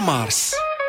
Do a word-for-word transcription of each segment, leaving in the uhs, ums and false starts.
مارس.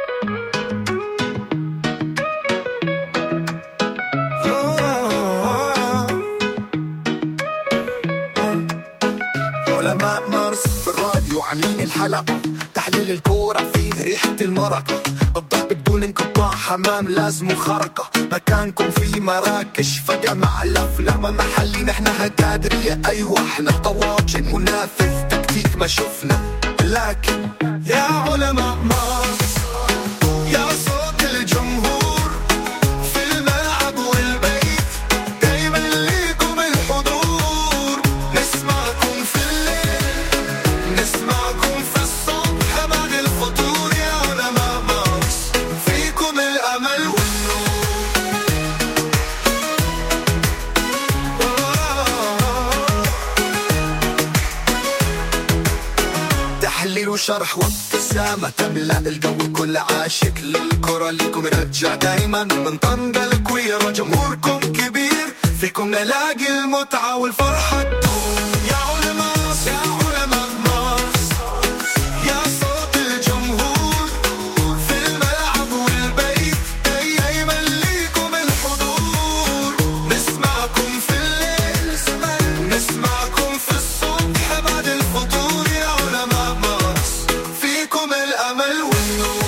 علماء مارس في الراديو عاملين الحلقة، تحليل الكورة فيه ريحة المرقة، الضرب بدون انقطاع حمام لازم خرقة، مكانكم في مراكش فجأة مع الأفلام المحلي، نحنا هكادرية أيوة احنا طواجن ونافذ تكتيك ما شفنا، لكن يا علماء مارس يا صوت الجمهور في الملعب والبيت، دايما ليكم الحضور، نسمعكم في الليل نسمعكم في الصبح بعد الفطور، يا علماء مارس فيكم الأمل والنور. تحليل وشرح وابتسامة تملأ الجو، كل عاشق للكرة ليكم يرجع دايما من طنجة لكويرة، جمهوركم كبير فيكم نلاقي المتعة والفرحة تدوم، يا علماء يا علماء مارس يا صوت الجمهور في الملعب والبيت، دايما ليكم الحضور، نسمعكم في الليل نسمعكم في الصبح بعد الفطور، يا علماء مارس فيكم الأمل والنور.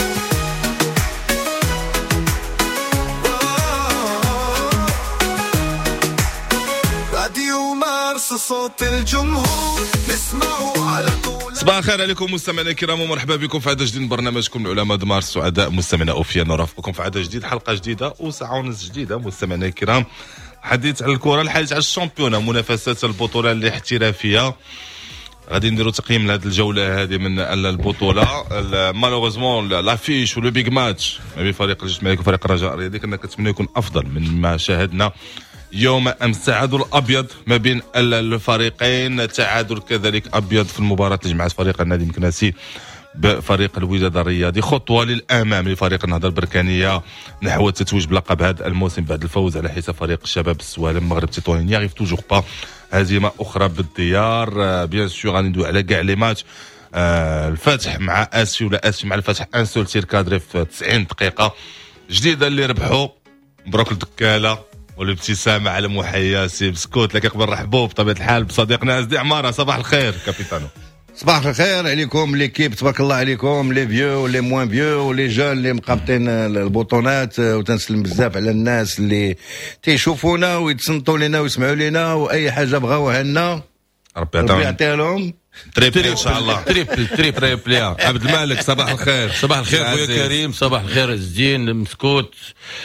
راديو مارس صوت الجمهور نسمعه على طول. صباح الخير عليكم مستمعينا الكرام ومرحبا بكم في عدد جديد من برنامجكم العلماء د مارس. سعداء مستمعينا اوفياء نرافقكم في عدد جديد، حلقه جديده وساعه ونص جديده مستمعينا الكرام. حديث على الكره، الحديث على الشامبيون، منافسات البطوله الاحترافيه. غادي نديروا تقييم لهذه الجوله هذه من البطوله. مالوغوزمون لافيش ولو بيغ ماتش ما بين فريق الجيش الملكي وفريق الرجاء الرياضي كنا كنتمنى يكون افضل من ما شاهدنا يوم امس. تعادل ابيض ما بين الفريقين، تعادل كذلك ابيض في المباراه اللي جمعت فريق النادي المكناسي بفريق الوداد الرياضي، خطوه للامام لفريق النهضه البركانيه نحو التتويج بلقب هذا الموسم بعد الفوز على حساب فريق الشباب السوالم مغرب تطوان. يعرف توجور با هزيمه اخرى بالديار. بيان سور غادي ندوي على كاع لي ماتش. آه الفتح مع اسفي ولا اسفي مع الفتح ان سول تير كادري في تسعين دقيقه جديده اللي ربحوا. مبروك الدكاله والابتسامه على محيا سي بسكوت. لكن قبل نرحبوا بطبيعه الحال بصديقنا ازدي عماره. صباح الخير كابيتانو. صباح الخير عليكم ليكيب، تبارك الله عليكم لي فيو ولي موان فيو ولي جون اللي مقابطين البطونات، وتنسلم بزاف على الناس اللي تيشوفونا ويتصنتوا لنا ويسمعوا لنا، واي حاجه بغاوها لنا ربي يعطيها لهم. تريبل ان شاء الله. تريبل تريبل تريبل عبد المالك صباح الخير. صباح الخير خويا كريم. صباح الخير الزين مسكوت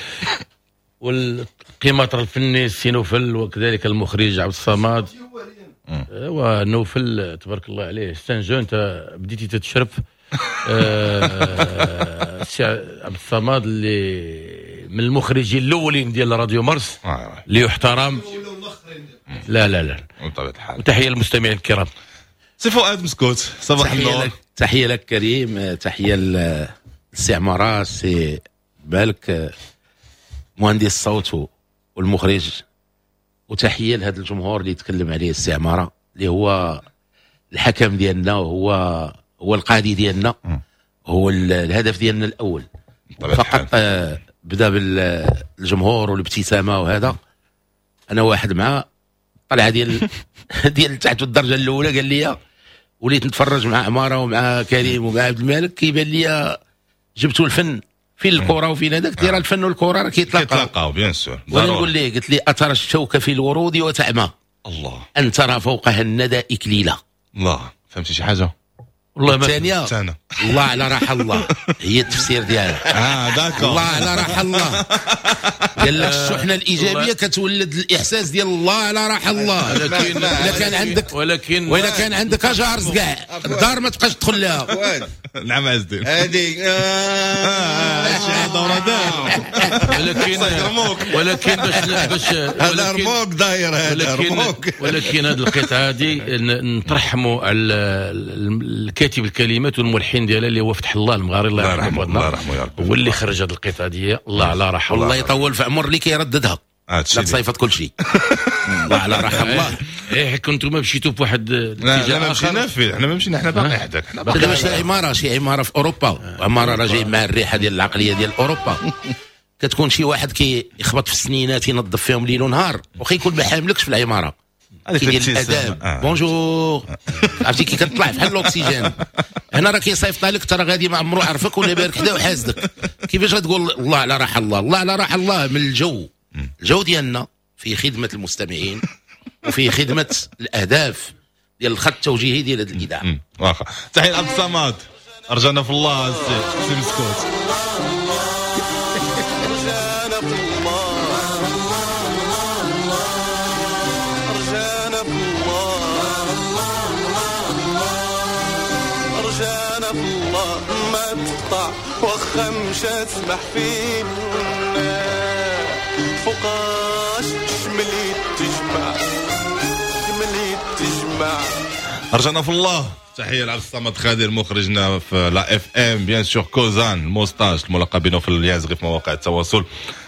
والقيمة الفني السينوفل وكذلك المخرج عبد الصمد ونوفل تبارك الله عليه. ستان جون انت بديتي تتشرف. آه عبد الصمد اللي من المخرجين الاولين ديال راديو مارس اللي يحترم. لا لا لا بطبيعه الحال. وتحيه للمستمعين الكرام. سي فؤاد مسكوت صباح النور. تحيه لك كريم، تحيه للسي عماره سي بالك مهندس الصوت والمخرج، وتحيه لهذا الجمهور اللي يتكلم عليه السي عماره اللي هو الحكم ديالنا وهو هو القاضي ديالنا، هو الهدف ديالنا الاول فقط. آه بدا بالجمهور والابتسامه، وهذا انا واحد مع طلعه ديال ديال تحت الدرجه الاولى. قال لي وليت نتفرج مع عماره ومع كريم ومع عبد المالك، كيبان لي جبتوا الفن في الكره وفي هذاك دير الفن والكره راه كيتلاقاو بيان سور. وانا نقول ليه، قلت لي اثر الشوكه في الورود وتعمى الله ان ترى فوقها الندى اكليله. الله فهمتي شي حاجه والله ما الثانيه سنة. الله على راح الله هي التفسير ديالها. اه داكور. الله على راح الله قال لك الشحنه الايجابيه كتولد الاحساس ديال الله على راح الله. ولكن الا كان عندك ولكن واذا كان عندك اجارز كاع الدار ما تبقاش تدخل لها. نعم عز الدين هذه دوره دار. ولكن ولكن باش باش هذا رموك داير هذا رموك. ولكن هذه القطعه هذه نترحموا على الكاتب الكلمات والملحن ديالها اللي هو فتح الله المغاري الله يرحمه. الله يرحمه يا رب. هو اللي خرج هذه القطعه دي. الله على راحه الله يطول في عمر اللي كيرددها. لا تصيفط كل شيء. الله على راح الله. ايه كنتم مشيتوا في واحد لا لا ما مشينا فيه، احنا ما مشينا، احنا باقي حداك، احنا باقي دابا شي عماره شي عماره في اوروبا، عماره راه جاي مع الريحه ديال العقليه ديال اوروبا. كتكون شي واحد كيخبط في السنينات ينظف فيهم ليل ونهار، واخا يكون ما حاملكش في العماره كيدير الاداب. آه. بونجور عرفتي كي كتطلع بحال الاكسجين. هنا راه كيصيفط لك ترى غادي ما عمرو عرفك ولا بارك حدا وحاسدك. كيفاش غتقول الله على راح الله؟ الله على راح الله من الجو. الجو ديالنا في خدمه المستمعين وفي خدمه الاهداف ديال الخط التوجيهي ديال هذه الاذاعه. واخا تحيه عبد الصمد، رجعنا في الله سي مسكوت. واخا مشات سبح فينا فوقاش شمليت تجمع شمليت تجمع. رجعنا في الله. تحيه لعبد الصمد خادر مخرجنا في لا اف ام بيان سور كوزان الموستاج الملقبين في اليازغي في مواقع التواصل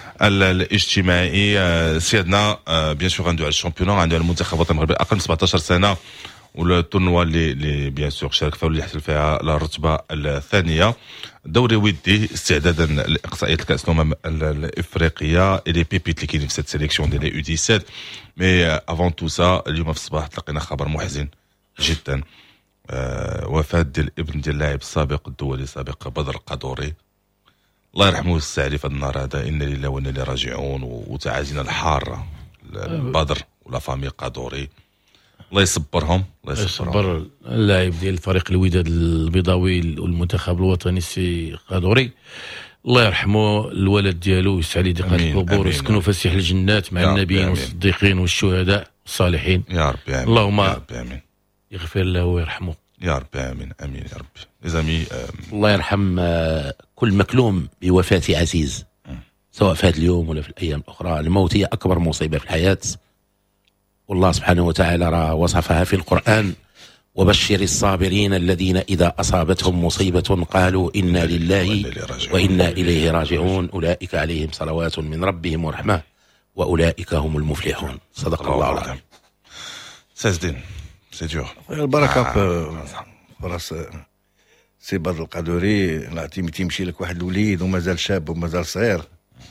الاجتماعي. سيادنا بيان سور غندوي على الشامبيون، غندوي على المنتخب الوطني المغربي اقل من سبعطاش سنه، ولا التورنوا اللي اللي بيان سور شارك فيها واللي يحصل فيها الرتبه الثانيه. دوري ودي استعدادا لاقصائيه كاس الامم الافريقيه اي لي بيبيت اللي كاينين في سيت سيليكسيون ديال يو سبعة. مي افون تو سا اليوم في الصباح تلقينا خبر محزن جدا. أه وفاه ديال الابن ديال اللاعب السابق الدولي السابق بدر القادوري، الله يرحمه ويستعلي في النار هذا. انا لله وانا اليه راجعون، وتعازينا الحاره بدر ولا فامي قادوري. الله يصبرهم، الله يصبر اللاعب ديال فريق الوداد البيضاوي والمنتخب الوطني السي قادوري، الله يرحمه. الولد ديالو يسعى دقات القبور ويسكنوا فسيح الجنات مع النبيين والصديقين والشهداء والصالحين يا ربي. آمين. اللهم يا ربي آمين. يغفر له ويرحمه يا ربي امين. امين يا ربي. لزامي الله يرحم كل مكلوم بوفاة عزيز، سواء في هذا اليوم ولا في الايام الاخرى. الموت هي اكبر مصيبه في الحياه، والله سبحانه وتعالى راه وصفها في القرآن: وبشر الصابرين الذين إذا أصابتهم مصيبة قالوا إنا لله وإنا إليه راجعون أولئك عليهم صلوات من ربهم ورحمة وأولئك هم المفلحون. صدق الله العظيم. سازدين سي دور البركة في راس سي بدر القادوري. لا تيمشي لك واحد الوليد ومازال شاب ومازال صغير،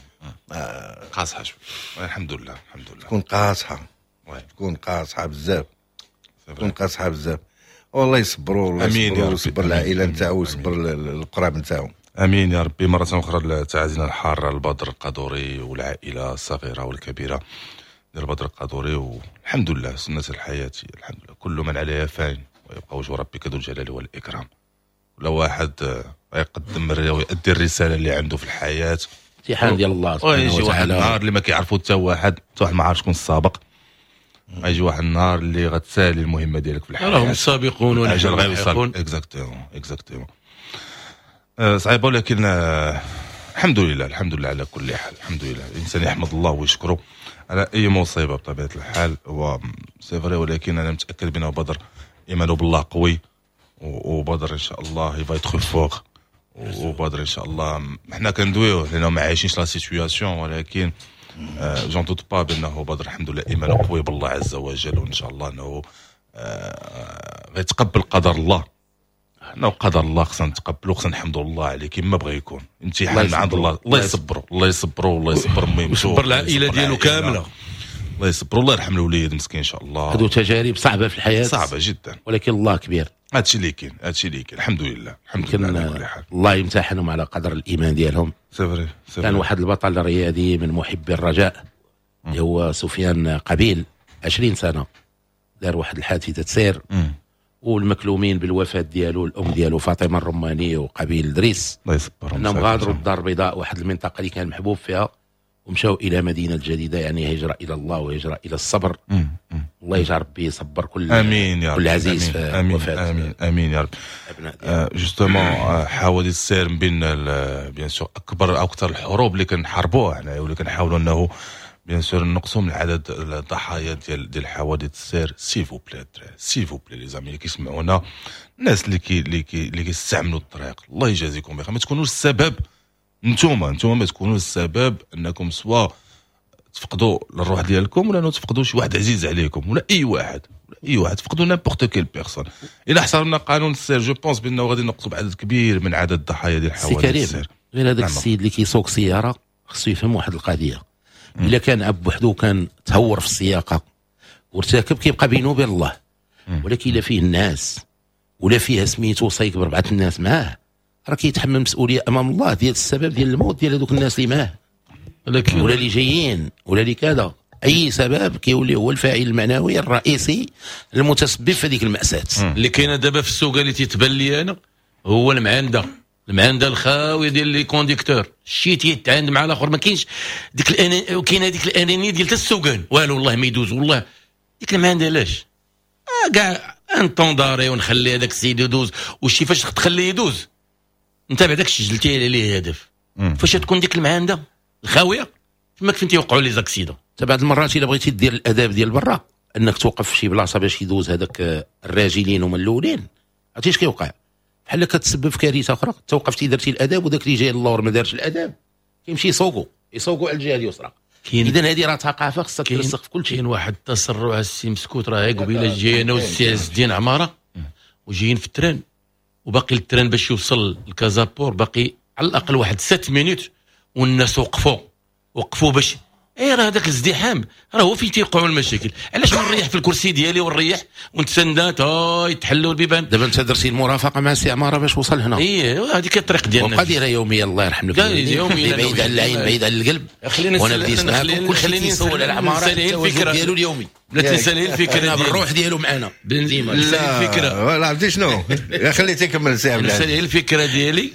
قاصحة شوي. الحمد لله الحمد لله. تكون قاصحة تكون قاصحة بزاف، تكون قاصحة بزاف. والله يصبروا، الله يصبروا ويصبر العائلة نتاعو ويصبر القراب نتاعو. امين يا ربي. مرة اخرى تعازينا الحارة لبدر القادوري والعائلة الصغيرة والكبيرة ديال بدر القادوري، والحمد لله سنة الحياة الحمد لله. كل من عليها فان ويبقى وجه ربك ذو الجلال والإكرام. ولا واحد يقدم ويؤدي الرسالة اللي عنده في الحياة، امتحان ديال الله سبحانه وتعالى. ويجي واحد النهار اللي ما كيعرفوا حتى واحد، حتى واحد ما عارف شكون السابق. غيجي واحد النهار اللي غتسالي المهمه ديالك في الحياه. راهم السابقون ونحن اللاحقون. اكزاكتومون اكزاكتومون. أه صعيبه، ولكن أه الحمد لله الحمد لله على كل حال. الحمد لله الانسان يحمد الله ويشكره على اي مصيبه بطبيعه الحال. هو سي فري، ولكن انا متاكد بان بدر ايمانه بالله قوي، وبدر ان شاء الله يبغى يدخل فوق، وبدر ان شاء الله حنا كندويو لانه ما عايشينش لا سيتوياسيون، ولكن جون دوت با بانه بدر الحمد لله ايمانه قوي بالله عز وجل، وان شاء الله انه غيتقبل قدر الله. انه قدر الله خصنا نتقبلو، خصنا نحمدوا الله عليه كما بغى يكون. امتحان من عند الله. الله يصبروا الله يصبروا الله يصبر ميمتو ويصبر العائله ديالو كامله. الله يصبروا الله يرحم الوليد مسكين ان شاء الله. هذو تجارب صعبه في الحياه، صعبه جدا، ولكن الله كبير. هادشي اللي كاين هادشي اللي كاين الحمد لله الحمد لله على كل حال. الله يمتحنهم على قدر الايمان ديالهم. سي فري. كان واحد البطل الرياضي من محبي الرجاء اللي هو سفيان قبيل، عشرين سنه دار واحد الحادثه سير، والمكلومين بالوفاه ديالو الام ديالو فاطمه الرماني وقبيل دريس، الله يصبرهم، انهم غادروا الدار البيضاء، واحد المنطقه اللي كان محبوب فيها، ومشاو الى مدينه جديده، يعني هجره الى الله وهجره الى الصبر. مم. مم. الله يجعل ربي يصبر كل امين يا رب، كل عزيز امين في امين وفاة امين امين يا رب. جوستومون حوادث السير من بين بيان سور اكبر او اكثر الحروب اللي كنحاربوها هنايا، واللي كنحاولوا انه بيان سور نقصوا من عدد الضحايا ديال ديال حوادث السير. سيفو بلي سيفو بلي لي زامي اللي كيسمعونا، الناس اللي كي اللي كي اللي كيستعملوا الطريق، الله يجازيكم بخير. ما تكونوش السبب، نتوما نتوما ما تكونوش السبب انكم سوا تفقدوا الروح ديالكم ولا تفقدوا شي واحد عزيز عليكم ولا اي واحد ولا اي واحد تفقدوا نيمبورت كيل بيرسون. الى حصلنا قانون السير جو بونس بانه غادي نقصوا بعدد كبير من عدد الضحايا ديال الحوادث السير. غير هذاك السيد اللي كيسوق سياره خصو يفهم واحد القضيه، الا كان عب وحده كان تهور في السياقه وارتكب كيبقى بينه وبين الله، ولكن الا فيه الناس ولا فيها سميتو صايك بربعه الناس معاه راه كيتحمل مسؤوليه امام الله ديال السبب ديال الموت ديال هذوك الناس اللي معاه ولا اللي جايين ولا اللي كذا. اي سبب كيولي هو الفاعل المعنوي الرئيسي المتسبب في هذيك المأساة. اللي كاينه دابا في السوق اللي تيتبان لي انا هو المعانده المعانده الخاويه ديال لي كونديكتور، الشيء تيتعاند مع الاخر ما كاينش ديك الان وكاينه ديك الانانيه ديال حتى السوقان والو والله ما يدوز والله ديك المعانده علاش آه كاع انطونداري ونخلي هذاك السيد يدوز وشي فاش تخليه يدوز انت بعداك سجلتي عليه هدف فاش تكون ديك المعانده الخاويه تما فين تيوقعوا لي زاكسيدون. حتى بعض المرات الا بغيتي دير الاداب ديال برا انك توقف في شي بلاصه باش يدوز هذاك الراجلين هما الاولين عرفتي اش كيوقع بحال كتسبب في كارثه اخرى. توقفتي درتي الاداب وداك اللي جاي اللور ما دارش الاداب كيمشي يسوقوا يسوقوا على الجهه اليسرى. اذا هذه راه ثقافه خصها ترسخ في كل شيء. كاين واحد التسرع السي مسكوت راه قبيله جاي انا والسي عز الدين عماره وجايين في التران وباقي التران باش يوصل لكازابور باقي على الاقل واحد ست مينوت والناس وقفوا وقفوا باش ايه راه هذاك الازدحام راه هو فين تيوقعوا المشاكل. علاش ما نريح في الكرسي ديالي ونريح ونتسندات ها يتحلوا البيبان. دابا انت درتي المرافقه مع السي عماره باش وصل هنا. ايه هذيك الطريق ديالنا وبقى ديرها يوميا الله يرحم لك يوميا بعيد على العين بعيد على القلب. وانا بديت معاكم كل شيء تيسول على العماره الفكره ديالو اليومي لا تنسى لي الفكره بالروح ديالو معنا ديما لا الفكره لا عرفتي شنو خليتي يكمل السي عبد نسى لي الفكره ديالي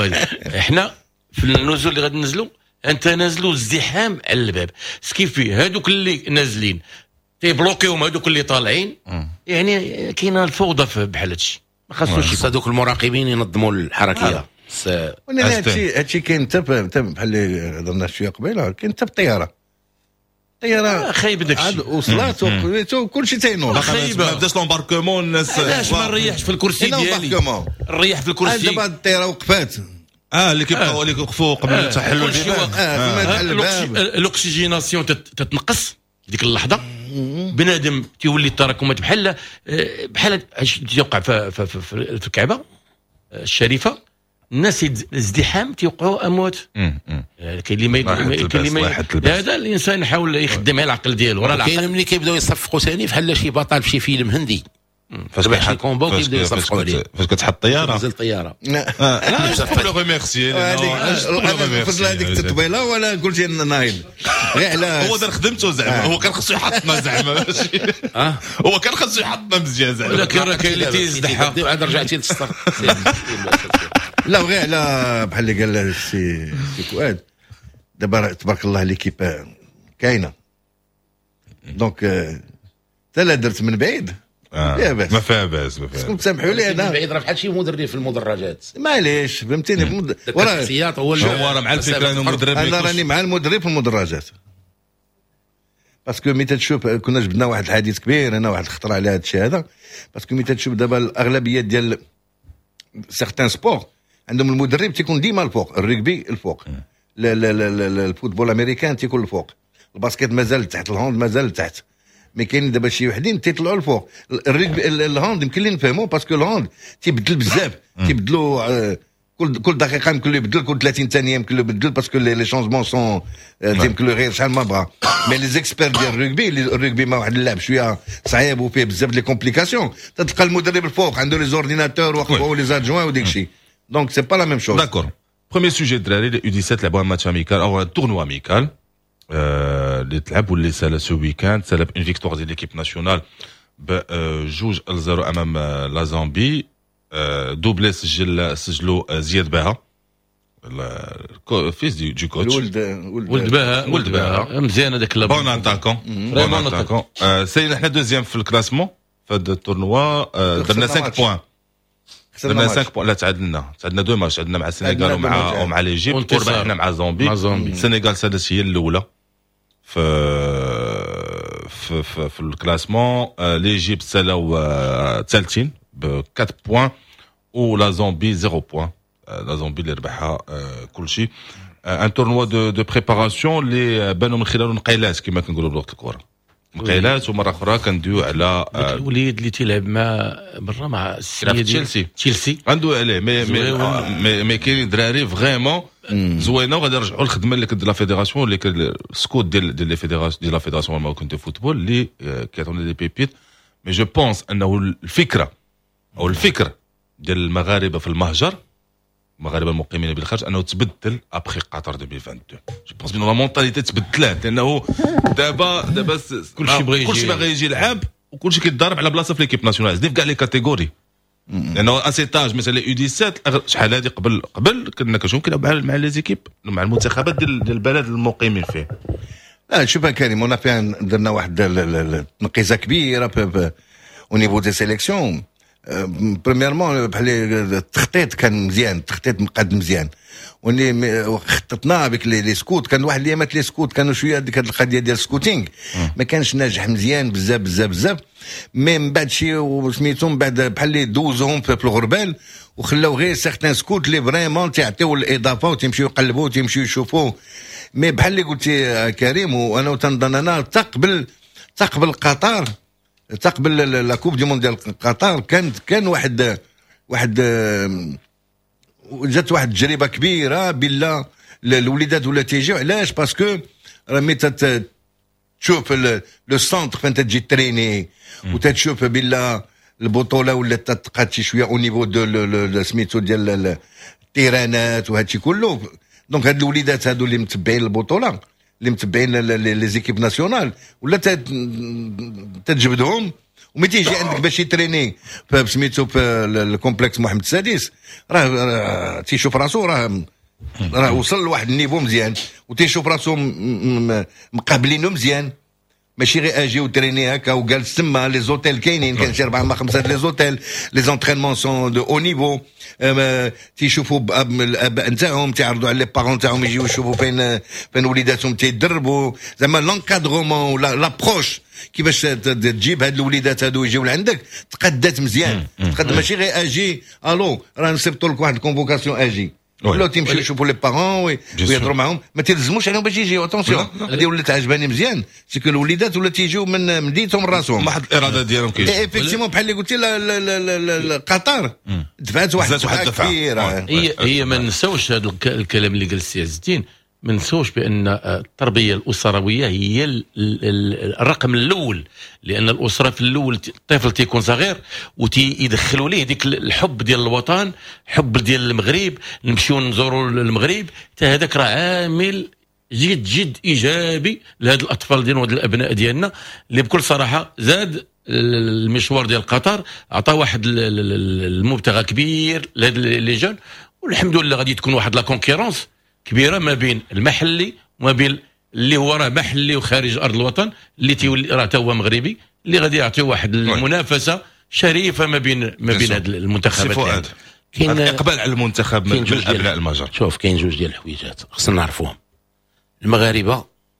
احنا في النزول اللي غادي ننزلوا انت نازلوا ازدحام على الباب سكيفي هادوك اللي نازلين تيبلوكيهم هادوك اللي طالعين يعني كاينه الفوضى بحال هادشي ما خاصوش هادوك المراقبين ينظموا الحركيه. وانا هادشي هادشي كاين حتى بحال اللي هضرنا شويه قبيله كاين حتى بالطياره الطياره خايب داكشي وصلات وكل شيء تينوض خايبه ما بداش لومباركمون الناس علاش ما نريحش في الكرسي ديالي نريح في الكرسي دابا الطياره وقفات اه اللي كيبقاو اللي وقفوا قبل تحلوا البيبان الاكسجيناسيون تتنقص ديك اللحظه بنادم تيولي التراكمات بحال بحال تيوقع في في في الكعبه الشريفه الناس الازدحام تيوقعوا اموات. كاين اللي ما كاين اللي ما هذا الانسان يحاول يخدم على العقل ديالو راه العقل كاين ملي كيبداو يصفقوا ثاني بحال شي بطل في شي فيلم هندي فاش كيحط كومبو كيبداو يصفقوا عليه فاش كتحط الطياره تنزل الطياره لا نقولوا ريميرسي فضل هذيك التطبيله ولا قلتي نايض غير على هو دار خدمته زعما هو كان خصو يحطنا زعما ماشي هو كان خصو يحطنا مزيان زعما ولكن راه كاين اللي تيزدحها عاد رجعتي للسطر. لا غير على بحال اللي قال السي فؤاد دابا تبارك الله ليكيب كاينه دونك حتى لا درت من بعيد آه. ما فيها باس ما فيها سامحوا لي انا بعيد راه بحال شي مدرب في المدرجات معليش فهمتيني وراه السياط هو راه مع الفكره انه مدرب انا راني مع المدرب في المدرجات باسكو ملي تشوف كنا جبنا واحد الحديث كبير انا واحد الخطره على هذا الشيء هذا باسكو ملي تشوف دابا الاغلبيه ديال سيغتان سبور عندهم المدرب تيكون ديما الفوق الرجبي الفوق لا لا لا الفوتبول الامريكان تيكون الفوق الباسكيت مازال تحت الهوند مازال تحت مي كاين دابا شي وحدين تيطلعوا الفوق الرجبي الهوند يمكن لي نفهموا باسكو الهوند تيبدل بزاف تيبدلوا آه كل كل دقيقه يمكن له يبدل كل ثلاثين ثانيه يمكن له يبدل باسكو لي شونجمون سون يمكن له غير شحال ما بغا مي لي زيكسبير ديال الرجبي الرجبي ما واحد اللعب شويه صعيب وفيه بزاف لي كومبليكاسيون تلقى المدرب الفوق عنده لي زورديناتور وقفوا لي زادجوان وديك الشيء دونك سي با لا ميم شوز. داكور بروميير سوجي الدراري لي يو سبعطاش لعبوا ماتش اميكال او تورنوا اميكال اللي تلعب واللي سال سو ويكاند سال اون فيكتوار ديال ليكيب ناسيونال بجوج الزيرو امام لا زامبي دوبلي سجل سجلوا زياد باها فيس دي جو كوتش ولد ولد باها ولد باها مزيان هذاك بون اتاكون بون اتاكون سالينا حنا دوزيام في الكلاسمون في هذا التورنوا درنا خمسة بوان درنا خمسة بوان لا تعادلنا تعادلنا دو ماتش عندنا مع السنغال ومع ومع ليجيبت وربحنا مع زامبي السنغال سادت هي الاولى في في في, في الكلاسمون ليجيبت سالاو ثالثين ب أربعة بوان ولا زامبي صفر بوان لا زامبي اللي ربحها كل شيء ان تورنوا دو دو بريباراسيون اللي بانوا من خلاله نقيلات كما كنقولوا بلغه الكره نقيلات ومره اخرى كندويو على الوليد اللي تيلعب مع برا مع السيد تشيلسي تشيلسي عنده عليه مي مي مي كاين دراري فريمون زوينه وغادي نرجعوا للخدمه اللي كدير لا فيدراسيون اللي كان السكوت ديال ديال لي فيدراسيون ديال لا فيدراسيون الماروكان دو فوتبول اللي كيعطيونا دي بيبيت مي جو بونس انه الفكره او الفكر ديال المغاربه في المهجر المغاربه المقيمين بالخارج انه تبدل ابخي قطر ألفين واثنين وعشرين جو بونس بان لا مونتاليتي تبدلات لانه دابا دابا كلشي بغى يجي كلشي باغي يجي يلعب وكلشي كيتضارب على بلاصه في ليكيب ناسيونال زدي في كاع لي كاتيجوري لانه اسيتاج مثلا يو سبعة شحال هذه قبل قبل كنا كنشوف كيلعبوا مع لي زيكيب مع المنتخبات ديال ديال البلد المقيمين فيه. لا شوف كريم انا فيها درنا واحد التنقيزه كبيره او نيفو دي سيليكسيون. بريميرمون بحال التخطيط كان مزيان، التخطيط مقاد مزيان وني خططنا بك لي سكوت. كان واحد الايامات لي سكوت كانوا شويه ديك هذه القضيه ديال السكوتينغ ما كانش ناجح مزيان بزاف بزاف بزاف مي من بعد شي وسميتو من بعد بحال اللي دوزوهم في الغربال وخلاو غير سيغتان سكوت اللي فريمون تيعطيو الاضافه وتمشيو يقلبوا وتمشيو يشوفوا. مي بحال اللي قلتي كريم وانا تنظن انا تقبل تقبل قطر تقبل لا كوب دي مونديال قطر كانت كان واحد واحد جات واحد التجربه كبيره بلا الوليدات ولا تيجيو. علاش؟ باسكو راه مي تشوف لو سونتر فين تجي تريني وتتشوف بلا البطوله ولا تتقاد شي شويه او نيفو دو سميتو ديال التيرانات وهادشي كله. دونك هاد الوليدات هادو اللي متبعين البطوله اللي متبعين لي زيكيب ناسيونال ولا تتجبدهم ومي تيجي عندك باش يتريني سميتو في الكومبلكس محمد السادس راه تيشوف راسو راه راه وصل لواحد النيفو مزيان وتيشوف راسو مقابلينه مزيان ماشي غير اجي وتريني هكا وجالس تما. لي زوتيل كاينين كاين شي اربعه ما خمسه لي زوتيل لي زونترينمون سون دو او نيفو تيشوفوا الاباء نتاعهم تيعرضوا على لي بارون نتاعهم يجيو يشوفوا فين فين وليداتهم تيدربوا زعما لونكادرومون ولا لابروش كيفاش تجيب هاد الوليدات هادو يجيو لعندك تقدات مزيان تقد ماشي غير اجي الو راه نصيبطوا لك واحد الكونفوكاسيون اجي ولا تيمشيو يشوفوا لي بارون ويهضروا معاهم ما تلزموش عليهم باش يجيو. اتونسيون هذه ولات عجباني مزيان سيكو الوليدات ولا تيجيو من مدينتهم من راسهم واحد الاراده ديالهم كاين ايفيكتيمون بحال اللي قلتي قطر دفعت واحد الدفعه كبيره. هي هي ما نساوش هذا الكلام اللي قال السي عز الدين ما نساوش بان التربيه الاسرويه هي الرقم الاول لان الاسره في الاول الطفل تيكون صغير وتيدخلوا ليه ديك الحب ديال الوطن حب ديال المغرب نمشيو نزوروا المغرب حتى هذاك راه عامل جد جد ايجابي لهاد الاطفال ديالنا وهاد الابناء ديالنا اللي بكل صراحه زاد المشوار ديال قطر عطى واحد المبتغى كبير لهاد لي جون والحمد لله غادي تكون واحد لا كونكيرونس كبيره ما بين المحلي وما بين اللي هو راه محلي وخارج ارض الوطن اللي تيولي راه هو مغربي اللي غادي يعطيو واحد المنافسه شريفه ما بين ما بين هاد المنتخبات. كاين اقبال على المنتخب من الابناء المجر. شوف كاين جوج ديال الحويجات خصنا نعرفوهم. المغاربه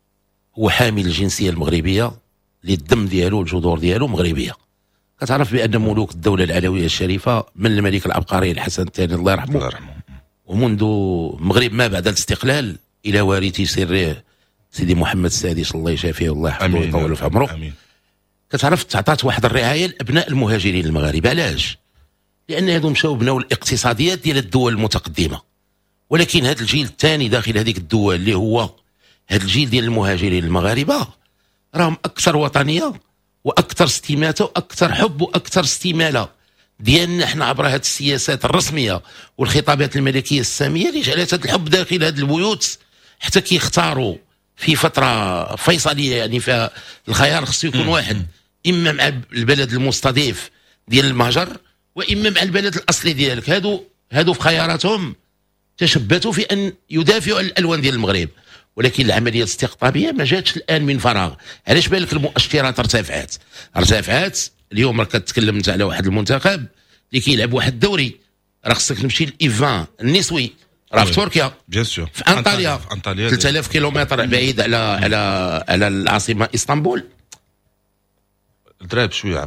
هو حامل الجنسيه المغربيه اللي الدم ديالو الجذور ديالو مغربيه. كتعرف بان ملوك الدوله العلويه الشريفه من الملك العبقري الحسن الثاني الله يرحمه الله يرحمه ومنذ المغرب ما بعد الاستقلال الى وارثي سره سيدي محمد السادس الله يشافيه والله يحفظه ويطول في عمره. كتعرف تعطات واحد الرعايه لابناء المهاجرين المغاربه. علاش؟ لان هذو مشاو بناو الاقتصاديات ديال الدول المتقدمه ولكن هذا الجيل الثاني داخل هذيك الدول اللي هو هذا الجيل ديال المهاجرين المغاربه راهم اكثر وطنيه واكثر استماته واكثر حب واكثر استماله ديالنا احنا عبر هذه السياسات الرسميه والخطابات الملكيه الساميه اللي جعلت هذا الحب داخل هذه البيوت حتى كيختاروا في فتره فيصليه يعني فيها الخيار خصو يكون واحد اما مع البلد المستضيف ديال المهجر واما مع البلد الاصلي ديالك. هادو هادو في خياراتهم تشبثوا في ان يدافعوا عن الالوان ديال المغرب ولكن العمليه الاستقطابيه ما جاتش الان من فراغ. علاش بالك المؤشرات ارتفعت ارتفعت اليوم راك كتكلم انت على واحد المنتخب اللي كيلعب واحد الدوري راه خصك تمشي للايفان النسوي راه في تركيا بيان سور في انطاليا ثلاثة آلاف كيلومتر بعيد على على على العاصمه اسطنبول. الدراب شويه عفاكم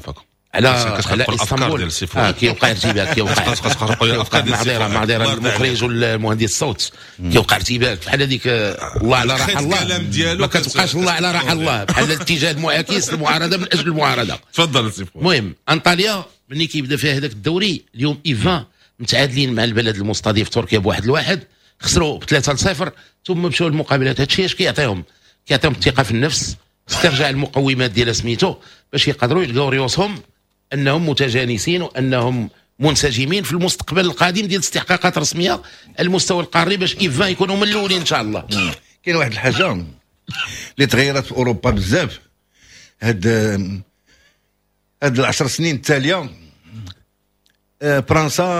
على على على الافكار اسطنبول ديال السيفون. اه كيوقع ارتباك كيوقع معذره معذره المخرج والمهندس الصوت كيوقع ارتباك بحال هذيك الله على راحه الله الكلام ديالو ما كتبقاش الله على راحه الله بحال الاتجاه المعاكس المعارضه من اجل المعارضه. تفضل السيفون. المهم انطاليا ملي كيبدا فيها هذاك الدوري اليوم ايفان متعادلين مع البلد المستضيف تركيا بواحد الواحد، خسروا بثلاثه لصفر ثم مشاو للمقابلات. هادشي اش كيعطيهم؟ كيعطيهم الثقه في النفس، استرجاع المقومات ديال سميتو باش يقدروا يلقاو ريوسهم انهم متجانسين وانهم منسجمين في المستقبل القادم ديال استحقاقات رسميه على المستوى القاري باش ايفان يكونوا من الاولين ان شاء الله. كاين واحد الحاجه اللي تغيرت في اوروبا بزاف هاد هاد العشر سنين التاليه. فرنسا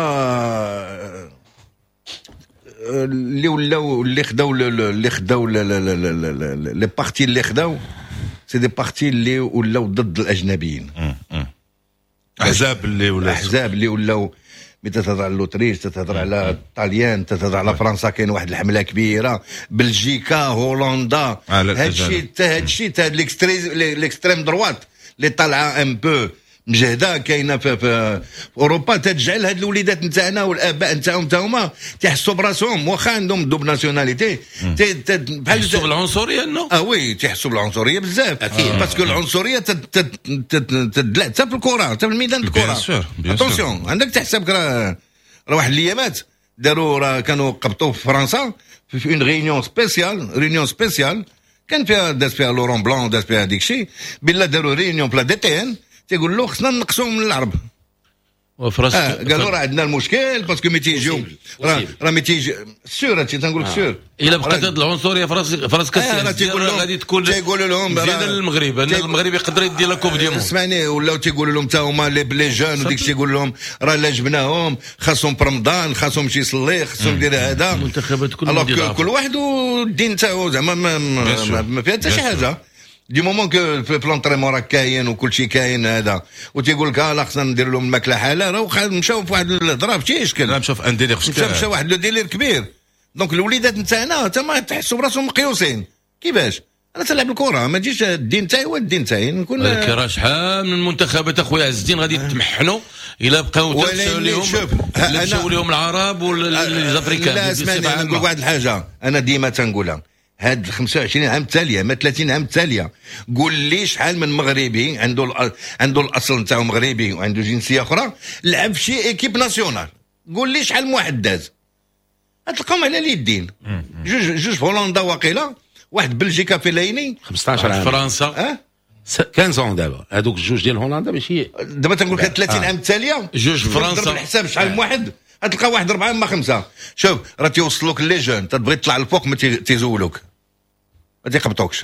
اللي ولاو اللي خداو اللي خداو لي بارتي اللي خداو سي دي بارتي اللي ولاو ضد الاجنبيين. احزاب اللي ولاو احزاب اللي ولاو ملي تتهضر على لوتريش، تتهضر على الطاليان، تتهضر على فرنسا، كاين واحد الحمله كبيره، بلجيكا، هولندا، هادشي هادشي هاد ليكستريم دروات اللي طالعه ان بو مجهده كاينه في, في اوروبا، تتجعل هاد الوليدات نتاعنا والاباء نتاعهم تا هما تيحسوا براسهم واخا عندهم دوب ناسيوناليتي بحال تحسوا بالعنصريه انه اه وي تيحسوا بالعنصريه بزاف اكيد باسكو العنصريه تدلع حتى في الكره حتى في الميدان الكره. اتونسيون عندك تحسب راه راه واحد الايامات داروا راه كانوا قبطوا في فرنسا في اون ريونيون سبيسيال ريونيون سبيسيال كان فيها داز فيها لورون بلون داز فيها ديك الشيء بالله داروا ريونيون بلا دي تي ان تيقول له خصنا نقصوهم من العرب. وفرنسا آه قالوا راه عندنا المشكل باسكو ملي تيجيو راه راه ملي تيجي سور هادشي تنقول لك سور الا بقات هاد العنصريه فرنسا فرنسا كتقول لهم غادي تكون تيقولوا لهم مزيانه للمغرب ان المغرب يقدر يدي لا كوب ديالو. اسمعني ولاو تيقولوا لهم تا هما لي جون وديك الشيء يقول لهم راه لا جبناهم خاصهم في رمضان خاصهم يمشي يصلي خاصهم يدير هذا المنتخبات كلهم كل واحد والدين تاعو زعما ما فيها حتى شي حاجه دي مومون كو في بلونطريمون راه كاين وكل شيء كاين هذا وتيقول لك لا خصنا ندير لهم الماكله حلاله ومشاو في واحد الهضره ماشي اشكال مشاو في ان ديلير مشى واحد لو ديلير كبير. دونك الوليدات نتاعنا تما تحسوا براسهم مقيوسين كيفاش انا تلعب الكره ما تجيش الدين تاعي هو الدين تاعي نكون راه شحال من المنتخبات اخويا عز الدين غادي تمحنوا الا بقاو تمشاو لهم مشاو لهم العرب ولا الافريكان. لا اسمعني انا نقول واحد الحاجه انا ديما تنقولها هاد خمسة وعشرين عام تاليه ما ثلاثين عام تاليه قول لي شحال من مغربي عنده عنده الاصل نتاعو مغربي وعنده جنسيه اخرى لعب في شي ايكيب ناسيونال قول لي شحال من واحد داز تلقاهم على اليدين جوج جوج في هولندا واقيلا واحد بلجيكا في ليني خمسطاش عام فرنسا اه خمسطاش عام دابا هذوك الجوج ديال هولندا ماشي دابا تنقول لك ثلاثين عام تاليه جوج فرنسا ضرب الحساب شحال من واحد تلقى واحد أربعة ما خمسة. شوف راه تيوصلوك لي جون تبغي تطلع الفوق ما تيزولوك ما تيقبطوكش.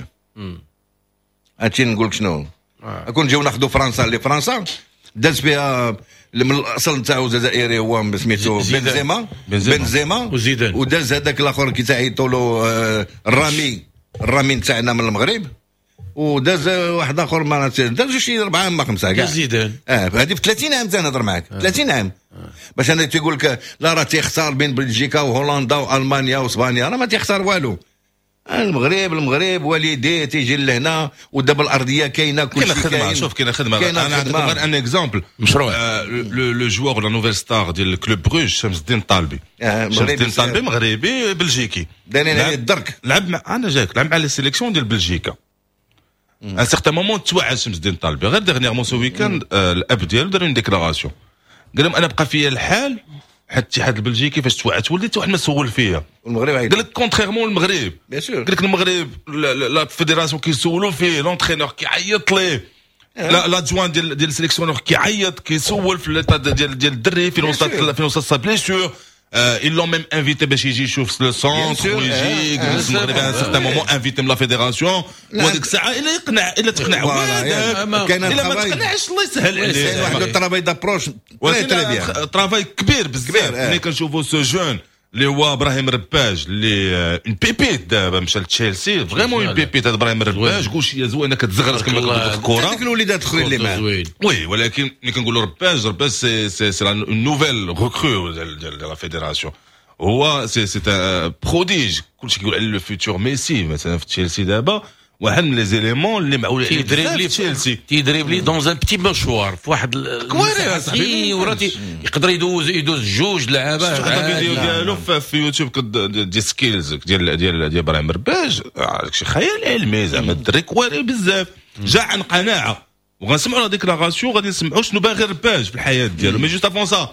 هادشي نقول لك شنو كون جاو ناخذوا فرنسا اللي فرنسا داز فيها من الاصل نتاعو جزائري هو سميتو بنزيما بنزيما وزيدان وداز هذاك الاخر كي تعيطوا له الرامي الرامي نتاعنا من المغرب وداز واحد اخر ما داز شي أربعة ما خمسة كاع زيدان. اه هذه في ثلاثين عام تنهضر معاك ثلاثين عام باش انا تيقول لك لا راه تيختار بين بلجيكا وهولندا والمانيا واسبانيا راه ما تيختار والو. المغرب المغرب والديه تيجي لهنا ودابا الارضيه كاينه كل شيء كاين خدمه. شوف كاين خدمه انا نعطيك غير ان اكزومبل مشروع لو جوور لا نوفيل ستار ديال الكلوب بروج شمس الدين طالبي شمس الدين طالبي مغربي بلجيكي دايرين عليه الدرك لعب مع انا جاك لعب مع لي سيليكسيون ديال بلجيكا ان سيغتان مومون توعد شمس الدين طالبي غير ديرنيغمون سو ويكاند الاب ديالو دار اون ديكلاراسيون قال لهم انا بقى فيا الحال حتى الاتحاد البلجيكي فاش توعدت وليت واحد ما سول فيا والمغرب قال لك كونتريرمون المغرب بيان سور قال لك المغرب لا فيدراسيون كيسولوا فيه لونترينور كيعيط ليه لا لادجوان ديال ديال السيليكسيونور كيعيط كيسول في الاطا ديال ديال الدري فين وصلت فين وصلت سا بليسيور ils l'ont même invité باش يجي يشوف لو سونتر ويجي يجلس المغرب ان سيغتان مومون انفيتي من لا فيدراسيون وديك الساعه الا يقنع الا تقنع وهذاك الا ما تقنعش الله يسهل عليه واحد الترافاي دابروش تري تري بيان ترافاي كبير بزاف ملي كنشوفوا سو جون اللي هو ابراهيم رباج اللي اون بيبيت دابا مشى لتشيلسي فريمون اون بيبيت هذا ابراهيم رباج كلشي زوينه كتزغرت كما كنقولوا الكره هذيك الوليدات الاخرين اللي معاه وي ولكن ملي كنقولوا رباج رباج سي سي سي اون نوفيل ريكرو ديال لا فيدراسيون هو سي سي ان بروديج كلشي كيقول على لو فيتور ميسي مثلا في تشيلسي دابا واحد من لي زيليمون اللي معول تيدريبلي تشيلسي تيدريبلي دون ان بتي مشوار في واحد كويري اصاحبي وراتي يقدر يدوز يدوز جوج لعابه. شفت هذا الفيديو ديالو في يوتيوب دي سكيلز ديال ديال ديال ابراهيم رباج، شي خيال علمي زعما الدري كويري بزاف جا عن قناعه. وغنسمعوا لا ديكلاراسيون غادي نسمعوا شنو باغي رباج في الحياه ديالو. مي جوست افون سا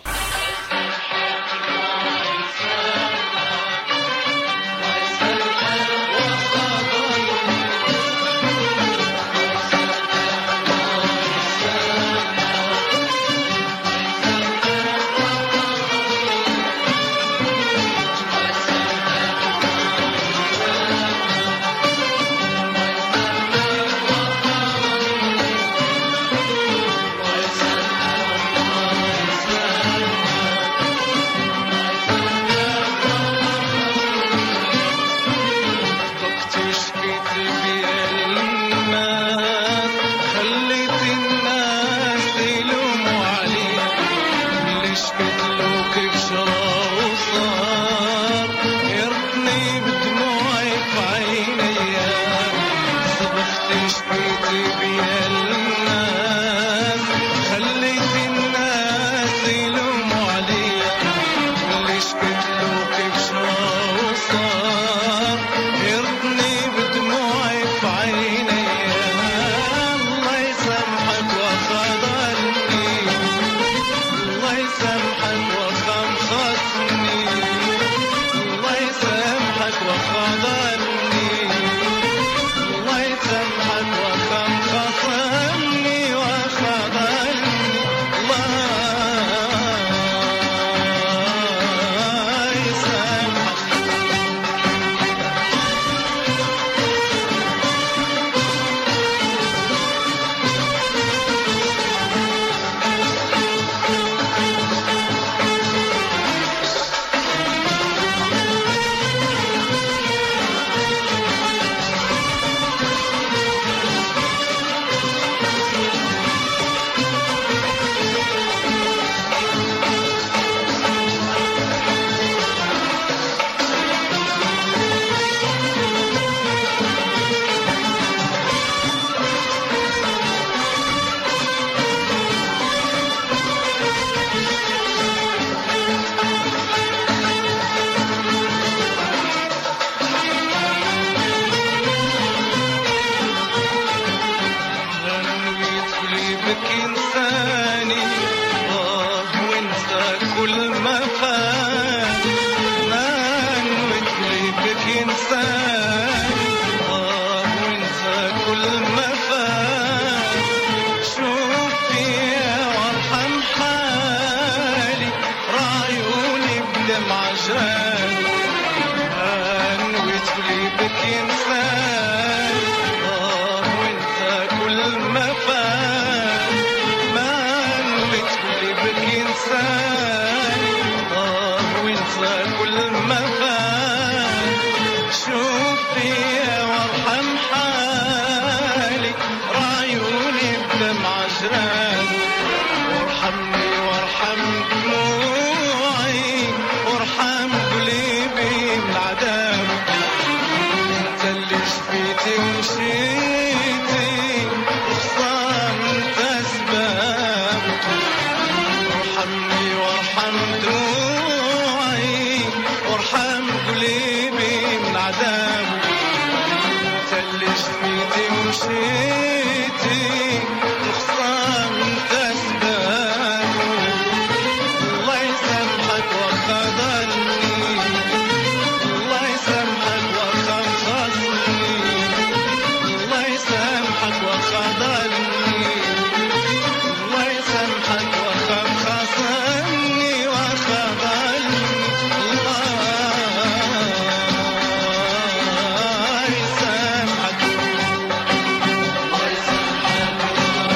الله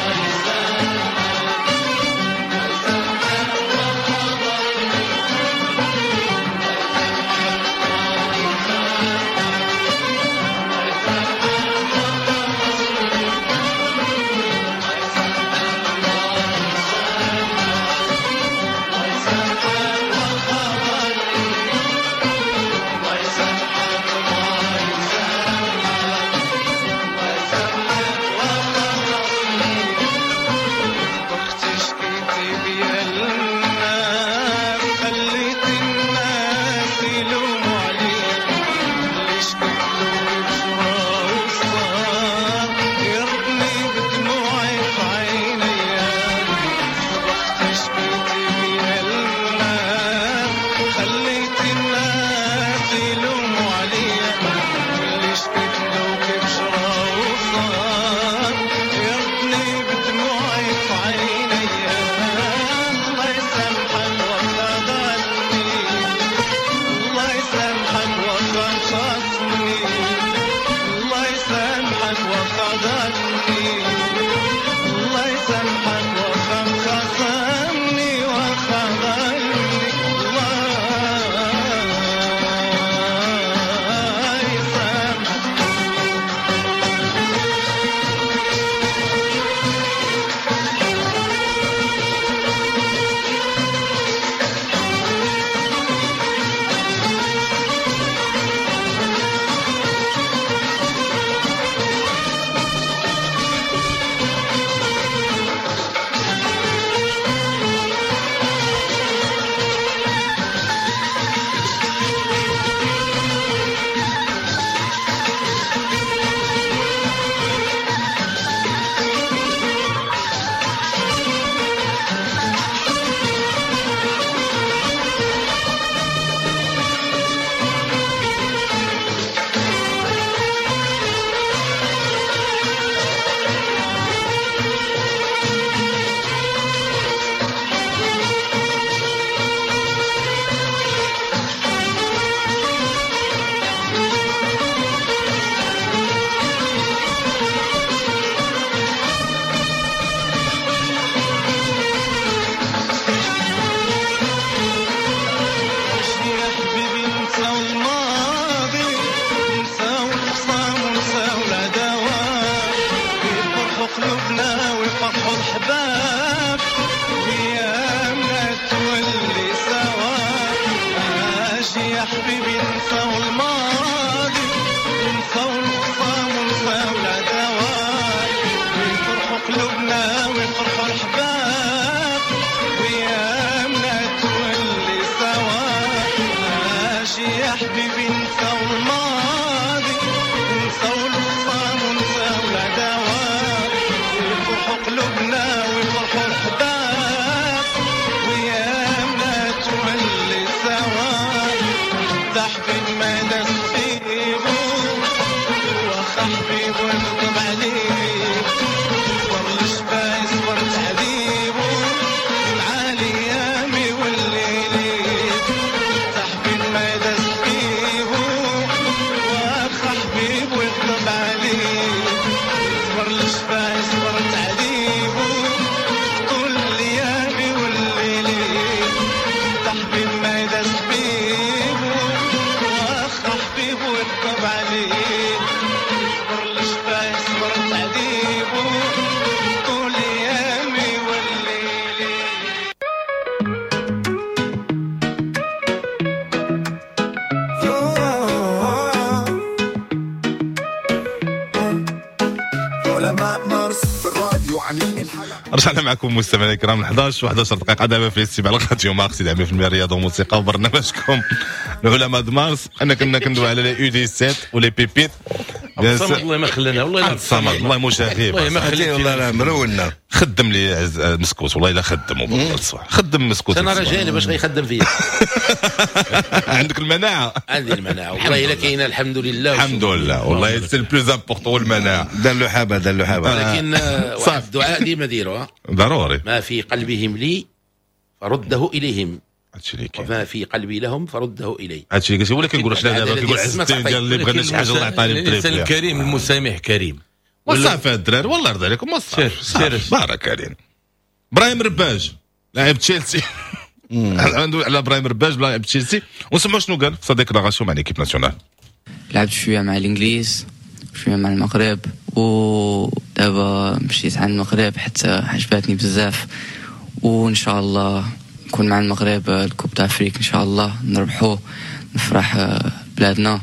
صعب عليه يصبر الشتا يصبر تعذيبه طول ايامي والليلي. علماء مارس في الراديو عنين الحلقة. رجعنا معكم مستمعينا الكرام احد عشر و11 دقيقة دابا في الاستماع لراديو مارس مية بالمية رياضة وموسيقى وبرنامجكم العلماء د مارس. انا كنا كندوي على لي يو دي سبعة ولي بيبيت. الصمد الله ما خلانا والله الصمد الله مشاغب والله ما خلينا والله لا مرونا خدم لي عز- مسكوت والله الا خدم وبطل الصباح خدم مسكوت انا الصباح. رجالي باش غيخدم فيا. عندك المناعة عندي المناعه والله الا كاينه الحمد لله. الحمد لله والله سي البلوز امبورطون المناعة دار له حابه دار له حابه. ولكن آه، واحد الدعاء ديما ديروها. ضروري. ما في قلبهم لي فرده اليهم هادشي اللي كاين وما في قلبي لهم فرده الي. هادشي اللي قلتي ولا كنقول حنا دابا كيقول عز الدين قال لي بغينا شي حاجة الله يعطيني الانسان بطريق الكريم المسامح كريم. وصافي الدراري والله يرضي عليكم سير، وصافي سير. بارك علينا. ابراهيم رباج لاعب تشيلسي عنده على ابراهيم رباج لاعب تشيلسي ونسمعوا شنو قال في sa déclaration مع ليكيب ناسيونال. لعبت شويه مع الانجليز شويه مع المغرب ودابا مشيت على المغرب حتى عجباتني بزاف وان شاء الله نكون مع المغرب الكوب تاع افريقيا ان شاء الله نربحوه نفرح بلادنا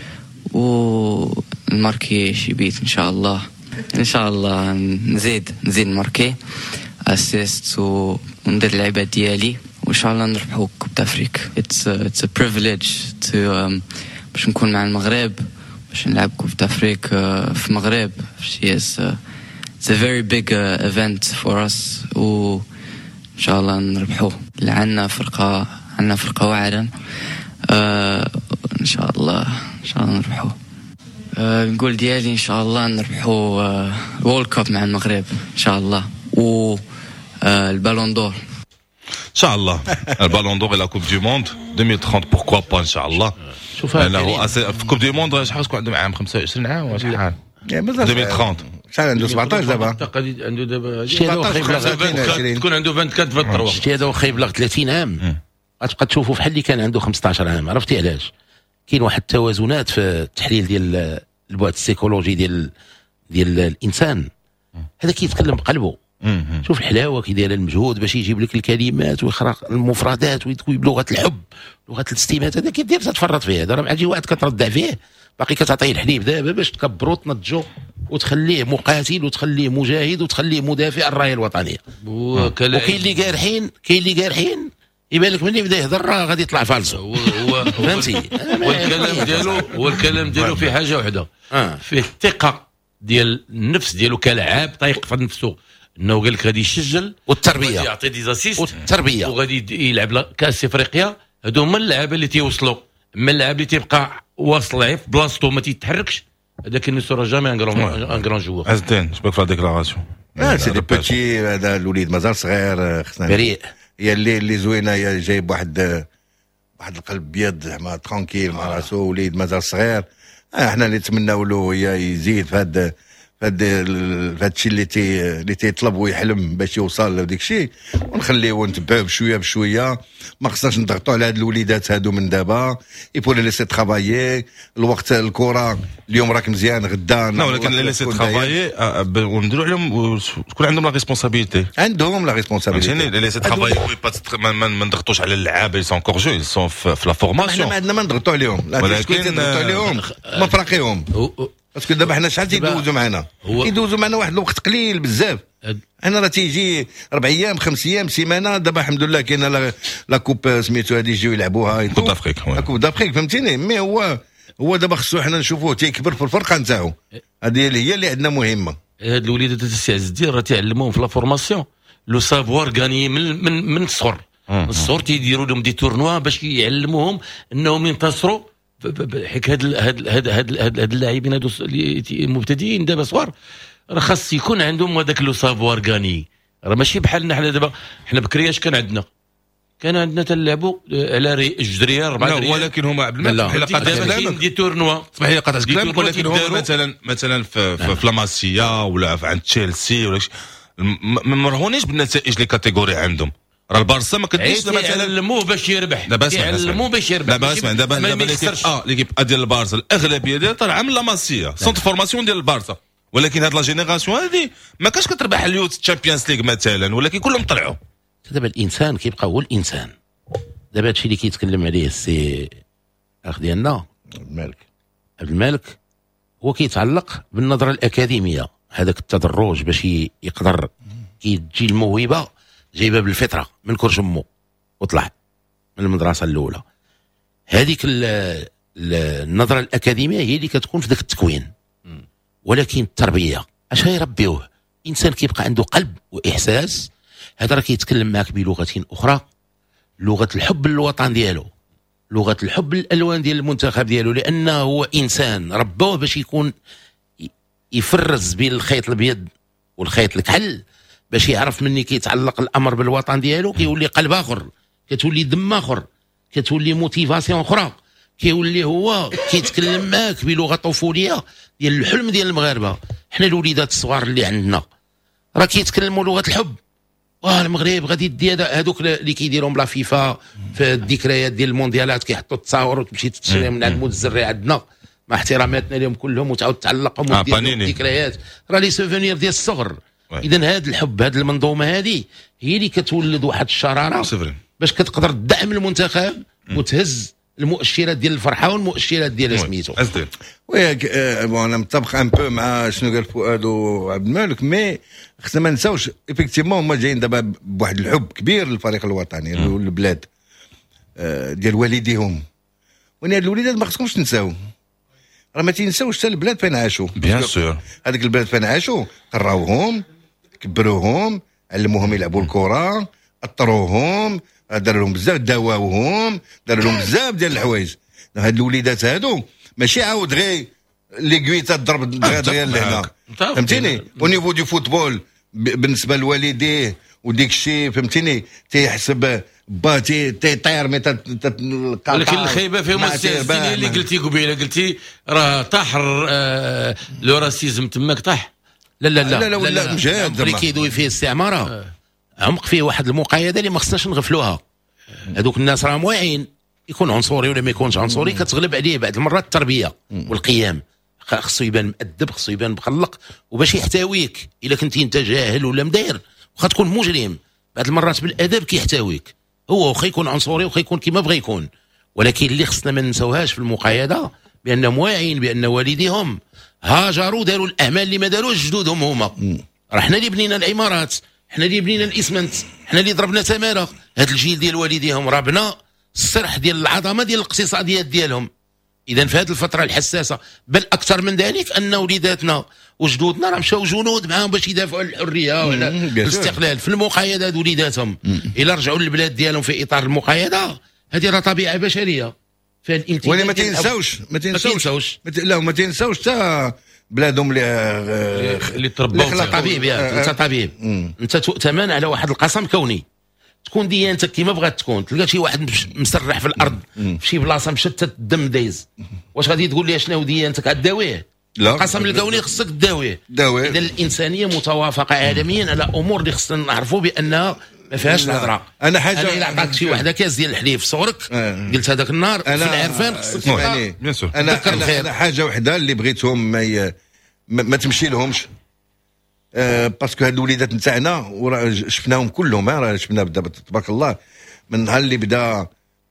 ونماركي شي بيت ان شاء الله ان شاء الله نزيد نزيد نماركي اسيست وندير اللعبات ديالي وان شاء الله نربحوا كوب افريقيا. اتس اتس ا بريفيليج تو باش نكون مع المغرب باش نلعب كوب افريقيا في المغرب. اتس ا فيري بيج ايفنت فور اس و ان شاء الله نربحوه. عندنا فرقه عندنا فرقه واعره آه ان شاء الله ان شاء الله نربحوه. آه نقول ديالي ان شاء الله نربحوا آه الورلد كاب مع المغرب ان شاء الله و آه البالون دور ان شاء الله البالون دور لا كوب دو موند ألفين وثلاثين بوركوا با ان شاء الله. شوف لانه في كوب دو موند شحال تكون عندهم عام خمسة وعشرين عام ولا شحال مازال ألفين وثلاثين شحال عنده سبعطاش دابا اعتقد عنده دابا شتي هذا واخا يبلغ عشرين. تكون عنده أربعة وعشرين ثلاثة وعشرين. شتي هذا واخا يبلغ ثلاثين عام غتبقى تشوفوا بحال اللي كان عنده خمسطاش عام. عرفتي علاش؟ كاين واحد التوازنات في التحليل ديال البعد السيكولوجي ديال ديال الانسان. هذا كيتكلم بقلبه. شوف الحلاوه كي داير المجهود باش يجيب لك الكلمات ويخرق المفردات ويتكوي بلغه الحب لغه الاستمات. هذا كيدير تتفرط فيه. هذا راه مع شي واحد كتردع فيه باقي كتعطيه الحليب دابا باش تكبرو تنضجو وتخليه مقاتل وتخليه مجاهد وتخليه مدافع الرايه الوطنيه. وكاين اللي جارحين كاين اللي جارحين يبان لك ملي بدا يهضر راه غادي يطلع فالصو. هو هو فهمتي؟ والكلام ديالو هو الكلام ديالو في حاجه وحده آه. فيه الثقه ديال النفس ديالو كلاعب طايق في نفسه انه قال لك غادي يسجل والتربيه غادي يعطي دي زاسيست والتربيه وغادي يلعب كاس افريقيا. هادو هما اللعابه اللي تيوصلوا. اما اللعاب اللي تيبقى واصل في بلاصتو ما تيتحركش هذاك اللي سورا جامي ان كرون ان كرون جوور. عز الدين شباك في لا ديكلاراسيون. اه سي دي بوتي. هذا الوليد مازال صغير خصنا بريء. هي اللي اللي زوينه هي جايب واحد واحد القلب بيض زعما ترونكيل مع راسو وليد مازال صغير. آه احنا اللي نتمناو له هي يزيد في هذا فهاد هاد الشيء اللي تي اللي تيطلب ويحلم باش يوصل لهذاك الشيء ونخليوه نتبعوه بشويه بشويه. ما خصناش نضغطوا على هاد الوليدات هادو من دابا. يبول ليسي ترافايي الوقت الكره اليوم راك مزيان غدا لا ولكن ليسي ترافايي ونديروا عليهم تكون عندهم لا ريسبونسابيلتي. عندهم لا ريسبونسابيلتي. فهمتيني ليسي ترافايي ما نضغطوش على اللعابه اللي سون كور جو سون في لا فورماسيون. احنا ما عندنا ما نضغطوا عليهم. ولكن نضغطوا عليهم ما فرقيهم. باسكو دابا حنا شحال تيدوزوا معنا تيدوزوا معنا واحد الوقت قليل بزاف. انا راه تيجي اربع ايام خمس ايام سيمانه. دابا الحمد لله كاينه لا كوب سميتو هذه يجيو يلعبوها كوب دافريك. لا كوب دافريك فهمتيني. مي هو هو دابا خصو حنا نشوفوه تيكبر في الفرقه نتاعو. هذه هي اللي عندنا مهمه. هاد الوليدات تاع السي عز الدين راه تيعلموهم في لا فورماسيون لو سافوار غاني من من من الصغر. من الصغر تيديروا لهم دي تورنوا باش يعلموهم انهم ينتصروا. حيت هاد هاد هاد هاد هاد اللاعبين هادو المبتدئين دابا صغار راه خاص يكون عندهم هذاك لو سافوار غاني. راه ماشي بحالنا حنا دابا. حنا بكري اش كان عندنا كان عندنا تنلعبوا على جدريه اربعه لا ولكن هما قبل ما حلقات كلامك دي تورنوا صباح لي قطعت كلامك. ولكن هما مثلا مثلا في في لاماسيا ولا عند تشيلسي ولا ما مرهونيش بالنتائج لي كاتيجوري عندهم. راه البارسا ما كديرش مثلا مثلا المو باش يربح دابا اسمع المو باش يربح دابا اسمع دابا ما دابا يخسرش. اه ليكيب ديال البارسا الاغلبيه ديالها طالعه من لا ماسيا سونتر فورماسيون ديال البارسا، ولكن هاد لا جينيراسيون هادي ما كاش كتربح اليوت تشامبيونز ليغ مثلا، ولكن كلهم طلعوا. دابا الانسان كيبقى هو الانسان. دابا هادشي اللي كيتكلم عليه السي اخ ديالنا الملك عبد الملك هو كيتعلق بالنظره الاكاديميه، هذاك التدرج باش يقدر كيجي الموهبه جايبه بالفطره من كرش امه وطلع من المدرسه الاولى. هذيك النظره الاكاديميه هي اللي كتكون في ذاك التكوين، ولكن التربيه اش يربيوه انسان كيبقى عنده قلب واحساس. هذا راه كيتكلم معك بلغه اخرى، لغه الحب للوطن ديالو، لغه الحب للالوان ديال المنتخب ديالو، لانه هو انسان ربوه باش يكون يفرز بين الخيط الابيض والخيط الكحل، باش يعرف مني كيتعلق الامر بالوطن ديالو كيولي قلب اخر، كتولي دم اخر، كتولي موتيفاسيون اخرى، كيولي هو كيتكلم معاك بلغه طفوليه ديال الحلم ديال المغاربه. حنا الوليدات الصغار اللي عندنا راه كيتكلموا لغه الحب. واه المغرب غادي يدي هذوك اللي كيديرهم لا فيفا في الذكريات ديال المونديالات كيحطوا التصاور وتمشي تشري من عند مود الزري عندنا، مع احتراماتنا لهم كلهم، وتعاود تعلقهم آه ودير الذكريات، راه لي سوفونير ديال الصغر. اذا هذا الحب، هذه المنظومه هذه هي اللي كتولد واحد الشراره باش كتقدر تدعم المنتخب وتهز المؤشرات ديال الفرحه والمؤشرات ديال سميتو. وياك انا متفق ان بو مع شنو قال فؤاد وعبد الملك، مي خصنا ما نساوش ايفيكتيفمون هما جايين دابا بواحد الحب كبير للفريق الوطني والبلاد ديال والديهم. وين هاد الوليدات ما خصكمش تنساو، راه ما تنساوش حتى البلاد فين عاشوا. بيان سور هذيك البلاد فين عاشوا قراوهم، كبروهم، علموهم يلعبوا الكره، اطروهم، دار لهم بزاف، داواوهم، دار لهم بزاف ديال الحوايج. هاد الوليدات هادو ماشي عاود غير ليكوي تضرب دغيا لهنا، فهمتيني؟ او نيفو دو فوتبول بالنسبه لوالديه وديك الشيء، فهمتيني؟ تيحسب با تي تيطير مي ولكن الخيبه فيهم السياسيين اللي قلتي قبيله، قلتي راه طاح آه لو راسيزم تماك طاح. لا لا لا لا لا لا مجاد اللي كيدوي فيه الاستعمار عمق فيه واحد المقايضه اللي ما خصناش نغفلوها. هذوك الناس راهم واعيين، يكون عنصري ولا ما يكونش عنصري كتغلب عليه بعض المرات التربيه والقيم. خصو يبان مؤدب، خصو يبان مخلق، وباش يحتويك الا كنتي انت جاهل ولا مداير واخا تكون مجرم، بعض المرات بالادب كيحتويك. هو واخا يكون عنصري واخا يكون كيما بغى يكون، ولكن اللي خصنا ما نساوهاش في المقايضه بانهم واعيين بان والديهم هاجروا داروا الاعمال اللي ما داروش جدودهم هما. راه حنا اللي بنينا العمارات، حنا اللي بنينا الاسمنت، حنا اللي ضربنا تماره. هذا الجيل ديال والديهم راه بنا السرح ديال العظمه ديال الاقتصاديات ديالهم. اذا في هذه الفتره الحساسه، بل اكثر من ذلك، ان وليداتنا وجدودنا راه مشاو جنود معاهم باش يدافعوا عن الحريه وعلى الاستقلال في المقايضه. هاد وليداتهم الا رجعوا للبلاد ديالهم في اطار المقايضه، هذه راه طبيعه بشريه. ولا ما تنساوش ما تنساوش لا ما تنساوش حتى بلادهم اللي اللي تربوا. طبيب يا انت طبيب، انت تؤتمن على واحد القسم كوني. تكون ديانتك كيما بغات تكون، تلقى شي واحد مسرح في الارض في شي بلاصه مشتت الدم دايز، واش غادي تقول لي شنو ديانتك غداويه؟ لا، القسم الكوني خصك تداويه. اذا الانسانيه متوافقه عالميا على امور اللي خصنا نعرفوا بانها ما فيهاش الهضره. انا حاجه انا الا عطاك شي وحده كاس ديال الحليب في صغرك آه. قلت هذاك النهار في العرفان خصك يعني انا انا, أنا حاجه وحده اللي بغيتهم ما, ي... ما, ما تمشي لهمش، أه باسكو هاد الوليدات نتاعنا وراه شفناهم كلهم، راه شفنا دابا تبارك الله من نهار اللي بدا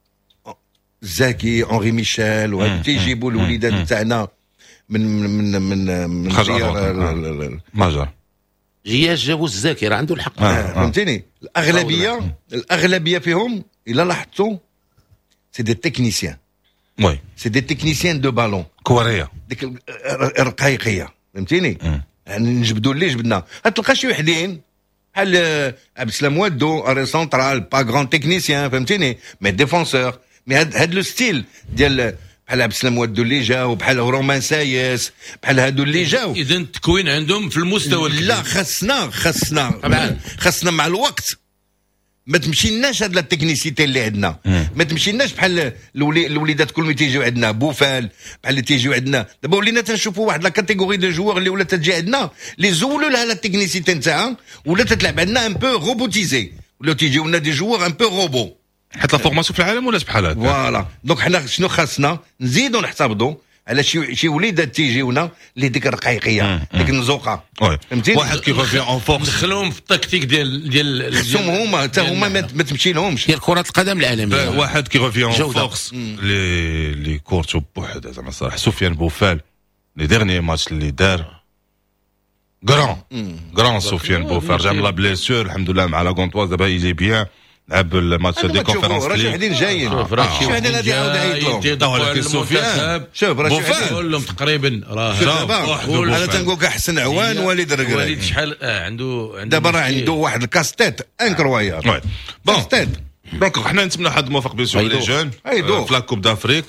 زكي اونري ميشيل وهاد تيجيبوا الوليدات نتاعنا من من من من من ماجر جياش جابوا الزاكي راه عنده الحق. آه. فهمتيني؟ الاغلبيه الاغلبيه فيهم الا لاحظتوا سي دي تكنيسيان، وي سي دي تكنيسيان دو بالون كوريه، ديك الرقيقيه، فهمتيني؟ يعني نجبدوا اللي جبدنا. غتلقى شي وحدين بحال عبد السلام وادو اري سونترال با غران تكنيسيان، فهمتيني؟ مي ديفونسور، مي هاد هاد لو ستيل ديال بحال عبد السلام وادو اللي جاو، بحال رومان سايس، بحال هادو اللي جاو. اذا التكوين عندهم في المستوى الكبير. لا خاصنا خاصنا طبعا خاصنا مع الوقت ما تمشيناش هاد لا تكنيسيتي اللي عندنا، ما تمشيناش بحال الولي الوليدات كل ما تيجيو عندنا بوفال، بحال اللي تيجيو عندنا دابا ولينا تنشوفوا واحد لا كاتيجوري دو جوار اللي ولات تجي عندنا اللي زولوا لها لا تكنيسيتي نتاعها، ولا تتلعب عندنا ان بو روبوتيزي، ولاو تيجيو لنا دي جوار ان بو روبو. حيت لا فورماسيون في العالم ولاش بحال هكا. فوالا دونك حنا شنو خاصنا نزيدو نحتفظوا على شي شي وليدات تيجيونا اللي ديك الرقيقيه ديك النزوقه. فهمتي واحد كي ريفيان اون فورس دخلهم في التكتيك ديال ديال خصهم هما حتى هما ما تمشي لهمش ديال كره القدم العالميه. واحد كي ريفيان اون فورس لي لي كورتو بوحده زعما صراحه سفيان بوفال لي ديرني ماتش اللي دار غران غران سفيان بوفال رجع من لا بليسيور الحمد لله مع لا كونطواز دابا يجي بيان لعب الماتش دي كونفيرونس ليغ. راه شاهدين جايين شي واحد غادي يعاود يعيط لهم. ولكن سفيان شوف راه بوفال كلهم تقريبا راه انا تنقول لك احسن عوان وليد الركراكي. وليد شحال اه عنده دابا راه عنده واحد الكاستيت انكرويابل. بون كاستيت دونك حنا نتمنى حد موفق بيان سور لي جون في لا كوب دافريك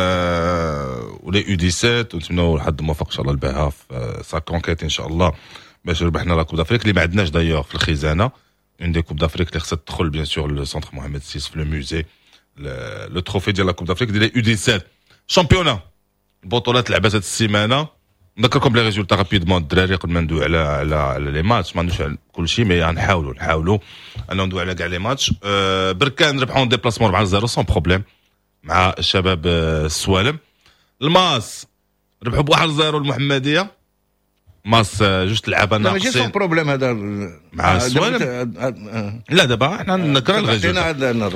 ولي يو سبعة عشر ونتمنوا حد موفق ان شاء الله الباها في سا كونكيت ان شاء الله باش ربحنا لا كوب دافريك اللي ما عندناش دايوغ في الخزانه. اون دي كوب دافريك اللي خصها تدخل بيان سور لو سونتر محمد سيس في لو موزي لو تروفي ديال لا كوب دافريك ديال يو سبعة عشر شامبيونا البطولات لعبات هاد السيمانه. نذكركم بلي ريزولتا رابيدمون الدراري قبل ما ندوي على على على لي ماتش ما ندويش على كل شيء مي غنحاولوا نحاولوا اننا ندوي على كاع لي ماتش. أه بركان ربحوا ديبلاسمون أربعة صفر سون بروبليم مع الشباب السوالم. الماس ربحوا ب واحد صفر المحمديه. ماس جوج لعابه ناقصين ماشي سون بروبليم هذا مع السوالم. لا دابا حنا نكرا الريزولتا.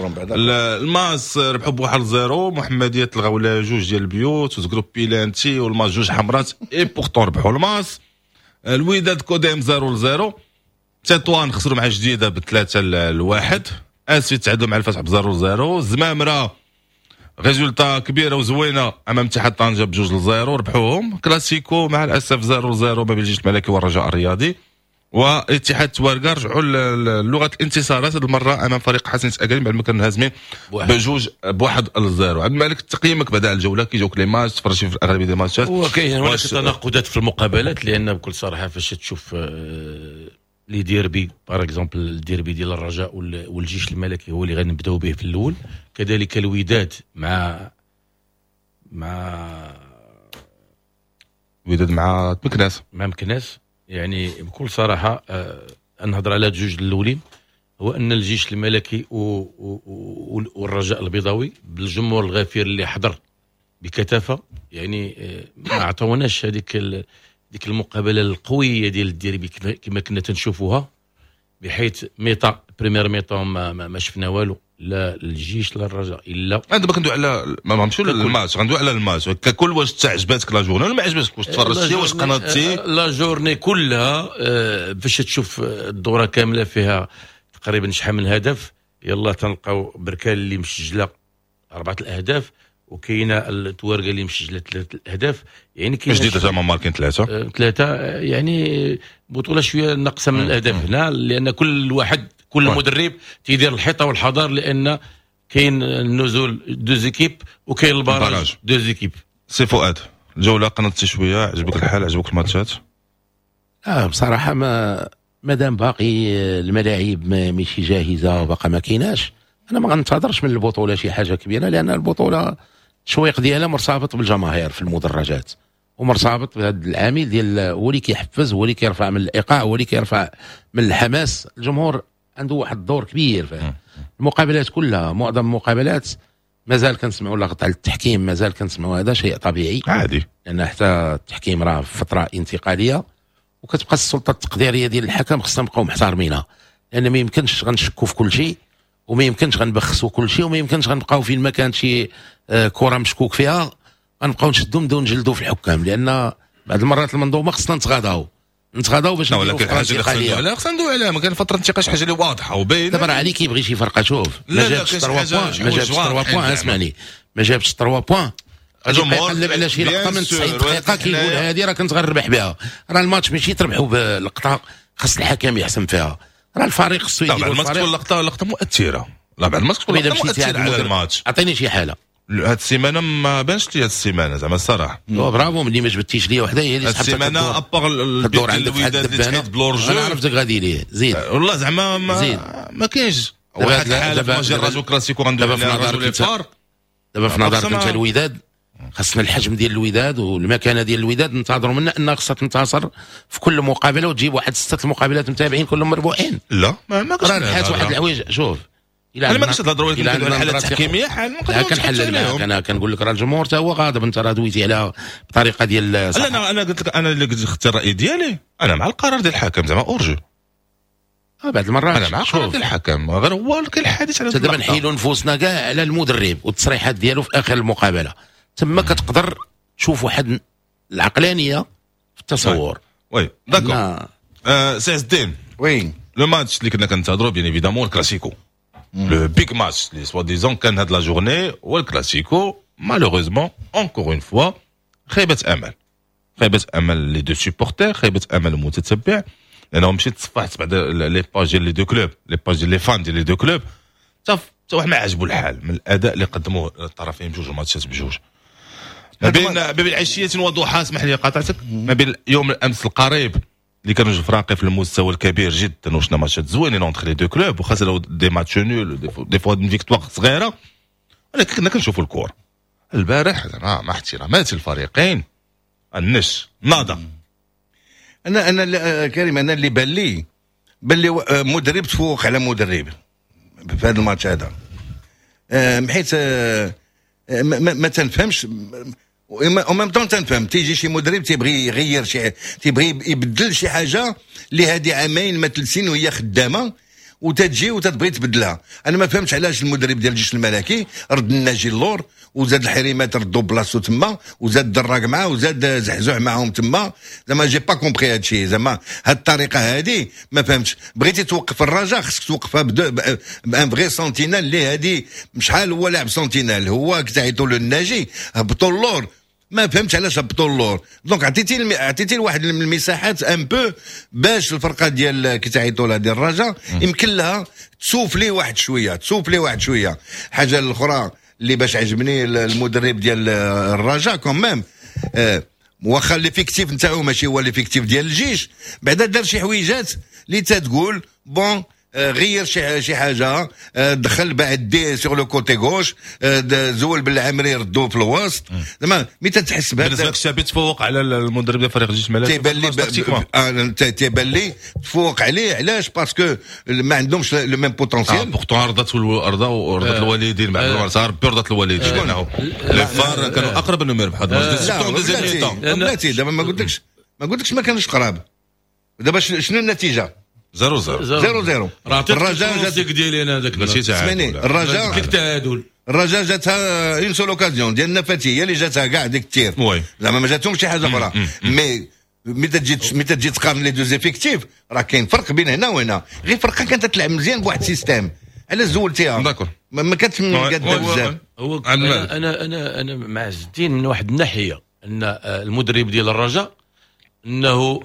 الماس ربحوا ب واحد صفر محمديه تلغاو لها جوج ديال البيوت وزكرو بيلانتي والماس جوج حمرات اي بورتون ربحوا الماس. الوداد كوديم صفر صفر. تطوان خسروا مع جديده بثلاثه لواحد. اسفي تعادلوا مع الفتح ب صفر صفر. زمامره ريزولتا كبيره وزوينه امام اتحاد طنجه بجوج لزيرو ربحوهم. كلاسيكو مع الاسف صفر صفر ما بين الجيش الملكي والرجاء الرياضي. واتحاد توارقه رجعوا للغه الانتصارات هذه المره امام فريق حسن اكاديمي بعد ما كانوا هازمين بجوج بواحد لزيرو. عبد الملك تقييمك بعد الجوله كيجوك لي ماتش تفرجي في اغلبيه دي الماتشات وكاين هناك تناقضات في المقابلات لان بكل صراحه فاش تشوف لي ديربي باغ اكزومبل الديربي ديال الرجاء والجيش الملكي هو اللي غنبداو به في الاول. كذلك الوداد مع مع الوداد مع مكناس مع مكناس يعني بكل صراحه آه نهضر على جوج الاولين هو ان الجيش الملكي و و والرجاء البيضاوي بالجمهور الغفير اللي حضر بكثافه يعني آه ما عطاوناش هذيك ديك المقابله القويه ديال الديربي كما كنا تنشوفوها بحيث ميطا بريمير ميطا ما, ما, ما شفنا والو لا الجيش لا الرجاء الا انا دابا كندوي على ما نمشيو للماتش غندوي على الماتش ككل. واش تعجباتك لا جورني ولا ما عجباتك واش تفرجتي واش قناتي لا جورني كلها آه باش تشوف الدوره كامله فيها تقريبا شحال من هدف. يلا تلقاو بركان اللي مسجله اربعه الاهداف وكاينه التوارقه اللي مسجله ثلاثه الاهداف يعني كاين جديده زعما ماركين ثلاثه آه ثلاثه يعني بطوله شويه ناقصه من الاهداف هنا لان كل واحد كل مدرب تيدير الحيطه والحذر لان كاين النزول دو زيكيب وكاين البراج دو زيكيب. سي فؤاد الجوله قنطتي شويه عجبك الحال عجبك الماتشات؟ اه بصراحه ما مادام باقي الملاعب ماشي جاهزه وباقا ما كايناش انا ما غنتظرش من البطوله شي حاجه كبيره لان البطوله التشويق ديالها مرتبط بالجماهير في المدرجات ومرتبط بهذا العامل ديال هو اللي كيحفز هو اللي كيرفع من الايقاع هو اللي كيرفع من الحماس. الجمهور عنده واحد الدور كبير في المقابلات كلها. معظم المقابلات مازال كنسمعوا لغط على التحكيم مازال كنسمعوا هذا شيء طبيعي عادي لان حتى التحكيم راه في فتره انتقاليه وكتبقى السلطه التقديريه ديال الحكم خصنا نبقاو محترمينها لان ما يمكنش غنشكوا في كل شيء وما يمكنش غنبخسوا كل شيء وما يمكنش غنبقاو فين ما كانت شي كره مشكوك فيها غنبقاو نشدوا نبداو نجلدوا في الحكام لان بعض المرات المنظومه خصنا نتغاضاو نتغاضاو باش نديروا ولكن حاجه اللي خصنا ندوي خصنا ندوي عليها ما كان فتره انتقال شي حاجه اللي واضحه وباينه. دابا راه عليك يبغي شي فرقه شوف ما جابش ثلاثة بوان ما جابش ثلاثة بوان اسمعني ما جابش ثلاثة بوان غادي يقلب على شي لقطه من تسعين دقيقه كيقول هذه راه كنت غنربح بها. راه الماتش ماشي تربحوا باللقطه خاص الحكم يحسم فيها. راه الفريق خصو يدير الفريق بعد ما تكون لقطه لقطه مؤثره لا بعد ما تكون لقطه مؤثره على الماتش. عطيني شي حاله هاد السيمانه ما بانش لي هاد السيمانه زعما الصراحه برافو ملي ما جبتيش ليا وحده هي اللي سحبت السيمانه ابار الدور عندك الوداد اللي تحيد بلورجو انا عرفتك غادي ليه زيد والله زعما ما, ما كاينش واحد الحاله ما جا الرجل كلاسيكو غندوي على الرجل الفار. دابا في نظرك انت الوداد خاصنا الحجم ديال الوداد والمكانه ديال الوداد ننتظروا منها انها خاصها تنتصر في كل مقابله وتجيب واحد سته المقابلات متابعين كلهم مربوحين. لا ما ما راه الحاجه واحد الحوايج. شوف انا ما كنتش نهضروا ولكن على الحالات التحكيميه حال كنحلل معاك. انا كنقول لك راه الجمهور حتى هو غاضب. انت راه دويتي على بطريقه ديال لا انا انا قلت لك انا اللي قلت اختار الراي ديالي انا مع القرار ديال الحكم زعما اورجو. اه بعض المرات انا مع القرار ديال الحكم غير هو كاين الحديث على دابا نحيلوا نفوسنا كاع على المدرب والتصريحات ديالو في اخر المقابله. تما كتقدر تشوف واحد العقلانيه في التصور. وي داكور. سي الدين وي لو ماتش اللي كنا كنتهضروا بيان ايفيدامون الكلاسيكو لو بيغ ماتش اللي سوا ديزون كان هاد لا جورني هو الكلاسيكو. مالوغوزمون اونكور اون فوا خيبه امل خيبه امل لي دو سوبورتير خيبه امل المتتبع. لانه مشيت تصفحت بعد لي باج ديال لي دو كلوب لي باج ديال لي فان ديال لي دو كلوب حتى حتى واحد ما عجبو الحال من الاداء اللي قدموه الطرفين بجوج الماتشات بجوج. ما بين ما بين عشيه وضحى اسمح لي قاطعتك ما بين يوم الامس القريب اللي كانوا جوج فراقي في المستوى الكبير جدا وشنا ماتشات زوينين اونتر لي دو كلوب وخاصه لو دي ماتش نول دي فوا دي فيكتوار صغيره ولكن كنا كنشوفوا الكوره. البارح زعما مع احترامات الفريقين النش ناضا. انا انا كريم انا اللي بان لي بان لي مدرب تفوق على مدرب في هذا الماتش هذا. بحيث ما, ما تنفهمش او ميم طون تنفهم تيجي شي مدرب تيبغي يغير شي تيبغي يبدل شي حاجه اللي هذه عامين ما ثلاث سنين وهي خدامه وتتجي وتتبغي تبدلها. انا ما فهمتش علاش المدرب ديال الجيش الملكي رد الناجي اللور وزاد الحريمات ردوا بلاصتو تما وزاد دراك معاه وزاد زحزوح معاهم تما. زعما جي با كومبري هادشي. زعما هاد الطريقه هادي ما فهمتش. بغيتي توقف الرجاء خصك توقفها بان فغي سونتينال اللي هادي شحال هو لاعب سونتينال هو كتعيطوا له الناجي هبطوا اللور. ما فهمتش علاش هبطوا اللور. دونك عطيتي الم... عطيتي لواحد من المساحات ان بو باش الفرقه ديال كتعيطوا لها ديال الرجاء يمكن لها تسوفلي واحد شويه تسوفلي واحد شويه. حاجه الاخرى اللي باش عجبني المدرب ديال الرجاء كومام آه واخا ليفيكتيف نتاعو ماشي هو ليفيكتيف ديال الجيش بعدا دار شي حويجات اللي تتقول بون غير شي شي حاجه دخل بعد دي سور لو كوتي غوش زول بالعمري ردوه في الوسط. زعما ملي تتحس بهذا بالنسبه لك الشابي تفوق على المدرب ديال فريق الجيش الملكي تيبان لي تيبان لي تفوق عليه. علاش؟ باسكو ما عندهمش لو ميم بوتونسيال. بورتون رضات الارض ورضات الوالدين بعد المسار رضات الوالدين شكون هو لي فار كانوا اقرب انهم يربحوا لا بلاتي دابا ما قلتلكش ما قلتلكش ما كانوش قراب. دابا شنو النتيجه؟ زيرو زيرو زيرو زيرو. الرجاء جات ديالي انا داك ماشي تعادل. الرجاء التعادل الرجاء جاتها اون سول اوكازيون ديال النفاتي هي اللي جاتها كاع ديك التير. زعما ما جاتهمش شي حاجه اخرى. مي ملي تجي ملي تجي تقارن لي دوز افيكتيف راه كاين فرق بين هنا وهنا. غير فرقه كانت تلعب مزيان بواحد السيستيم علاش زولتيها داكور ما كانتش مقاده بزاف. هو انا انا انا انا مع الدين من واحد الناحيه ان المدرب ديال الرجاء انه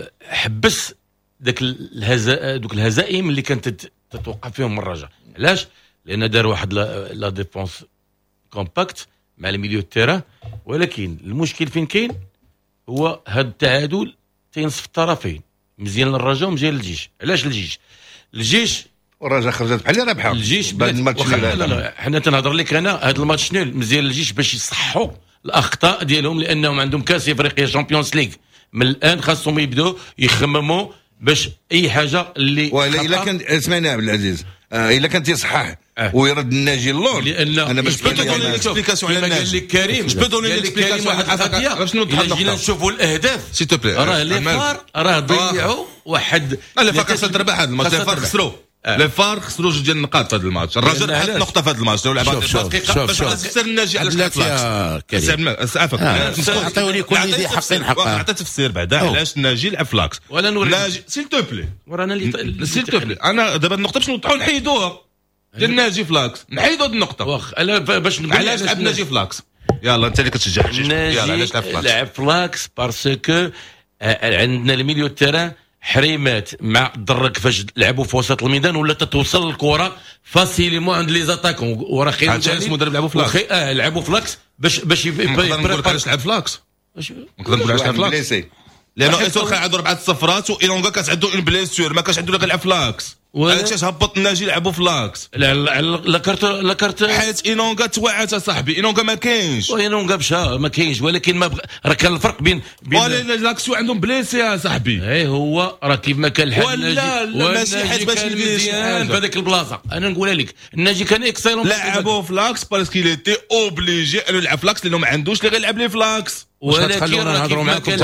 حبس داك الهزا دوك الهزائم اللي كانت تتوقع فيهم الرجاء. علاش؟ لان دار واحد لا ديفونس كومباكت مع الميليو التيران ولكن المشكل فين كاين هو هاد التعادل تينصف الطرفين مزيان للرجاء ومزيان للجيش. علاش الجيش؟ الجيش والرجاء خرجت بحال رابحه الجيش بعد الماتش. لا لا حنا تنهضر لك انا هاد الماتش نول مزيان للجيش باش يصححوا الاخطاء ديالهم لانهم عندهم كاس افريقيا شامبيونز ليغ. من الان خاصهم يبداو يخمموا باش اي حاجه اللي ولا الا كان اسمعني عبد العزيز آه الا كان تيصحح آه. ويرد الناجي اللور لان انا باش بدون اكسبليكاسيون على الناجي كريم جو بدون اكسبليكاسيون واحد القضيه شنو جينا نشوفوا الاهداف سي تو بلي راه لي فار راه ضيعوا واحد لا لي فار خاص تربح هذا الماتش. لي فار خسروا لي فار خسروا جوج ديال النقاط في هذا الماتش. الرجاء حط نقطه في هذا الماتش لو لعب دقيقه باش تفسر الناجي علاش لعب فلاكس. عافاك عطيو لي كل ذي حقين حقها. عطيت تفسير بعدا علاش الناجي لعب فلاكس ولا نوري ناجي سيل تو بلي ورانا اللي سيل تو بلي. انا دابا النقطه باش نوضحوا نحيدوها ديال الناجي فلاكس نحيدوا هذه النقطه واخ انا باش نقول علاش لعب ناجي فلاكس. يلا انت اللي كتشجع الجيش يلا علاش لعب فلاكس؟ لعب فلاكس باسكو عندنا الميليو التيران حريمات مع الدرك فاش لعبوا في وسط الميدان ولا تتوصل الكره فاسيليمون عند لي زاتاكون وراه خير هذا اسمه مدرب لعبوا فلاكس. اه لعبوا فلاكس باش باش نقدر نقول لك علاش لعب فلاكس. نقدر نقول علاش لعب فلاكس لانه ايتو كان عنده اربعه صفرات وايلونغا كانت عنده اون بليسيور ما كانش عنده غير لعب فلاكس. علاش هبط الناجي يلعبوا في لاكس؟ لا لا لا كارت لا كارت حيت اينونغا توعت اصاحبي، اينونغا ما كاينش. اينونغا مشى ما كاينش، ولكن ما بغ... راه كان الفرق بين بين لاكسيو عندهم بليسي يا صاحبي. اي هو راه كيف ما كان الحال ولا لا ماشي حيت باش ندير في هذيك البلاصه. انا نقولها لك الناجي كان اكسيلون، لعبوا في لاكس باسكو il était obligé انه يلعب في لاكس لانه ما عندوش اللي غيلعب ليه في لاكس. ولكن نهضروا معاكم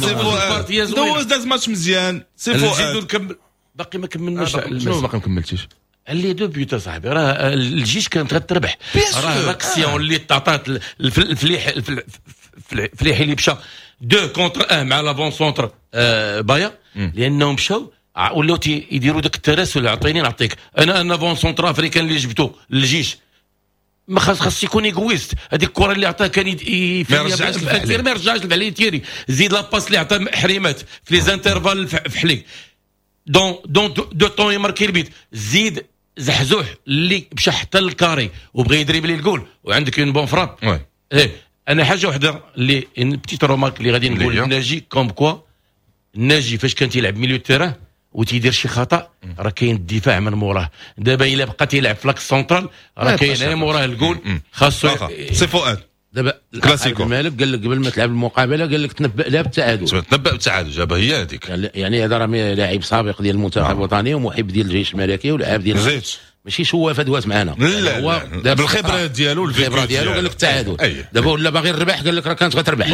دوز داز ماتش مزيان سي فؤاد. نكمل باقي ما كملناش. شنو باقي ما كملتيش؟ اللي دو بيوت صاحبي راه الجيش كانت غتربح، راه لاكسيون اللي تعطات الفليح الفليح اللي مشى دو كونتر ان مع لافون سونتر بايا، لانهم مشاو ولاو يديروا داك التراسل، عطيني نعطيك انا انا فون سونتر افريكان اللي جبتو للجيش ما خاص خاص يكون ايغويست. هذيك الكره اللي عطاها كان ما يرجعش ما يرجعش عليه تيري، زيد لاباس اللي عطى حريمات في لي زانترفال في حليك دون دون دو طون يماركي البيت، زيد زحزوح اللي مشى حتى للكاري وبغى يدريبلي الجول وعندك اون بون فراب. ايه انا حاجه وحده اللي بتيت رومارك اللي غادي نقول ناجي كوم كوا الناجي فاش كان تيلعب ميليو تيران وتيدير شي خطا راه كاين الدفاع من موراه. دابا الا بقى تيلعب في لاكس سونترال راه كاين غير موراه الجول خاصو سي فؤاد. دابا كلاسيكو مالك قال لك قبل ما تلعب المقابله قال لك تنبأ لها بالتعادل، تنبأ بالتعادل جابها هي هذيك. يعني هذا راه لاعب سابق ديال المنتخب الوطني ومحب ديال الجيش الملكي ولاعب ديال زيت ماشي شوافه دوات معنا. لا هو بالخبره ديالو الخبره ديالو قال لك التعادل. دابا ولا باغي الربح قال لك راه كانت غتربح.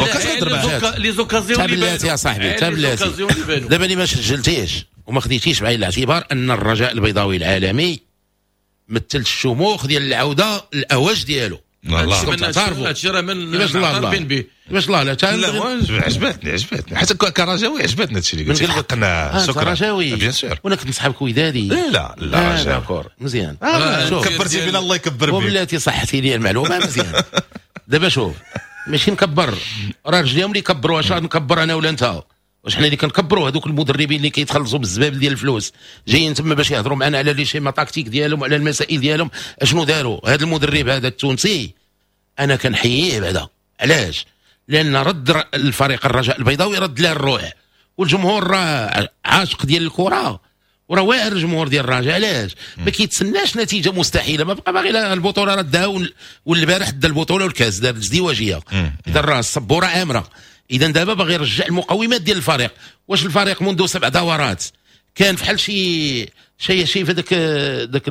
لي زوكازيون تابلاتي يا صاحبي تابلاتي. دابا اللي ما سجلتيش وما خديتيش بعين الاعتبار ان الرجاء البيضاوي العالمي مثل الشموخ ديال العوده الاواج ديالو. والله تعرفوا هادشي راه من باش الله به باش الله لا عجبتني عجبتني حتى كرجاوي عجبتني هادشي اللي قلت. حقنا شكرا رجاوي بيان سور. وانا كنت نصحابك ودادي. لا لا رجاء مزيان. كبرتي بنا الله يكبر بك وبلاتي صحتي لي المعلومه مزيان. دابا شوف ماشي نكبر راه رجليهم اللي يكبروا. واش نكبر انا ولا انت؟ واش حنا اللي كنكبروا هذوك المدربين اللي كيتخلصوا بالزبابل ديال الفلوس جايين تما باش يهضروا معنا على لي شيما تاكتيك ديالهم وعلى المسائل ديالهم اشنو داروا. هذا المدرب هذا التونسي انا كنحييه بعدا. علاش؟ لان رد الفريق الرجاء البيضاوي رد له الروح، والجمهور راه عاشق ديال الكره وراه واعر الجمهور ديال الرجاء. علاش؟ ما كيتسناش نتيجه مستحيله. ما بقى باغي لا البطوله راه داها والبارح دا البطوله والكاس دار الازدواجيه. اذا راه السبوره عامره. اذا دابا باغي يرجع المقومات ديال الفريق. واش الفريق منذ سبع دورات كان فحال شي شي شي في داك داك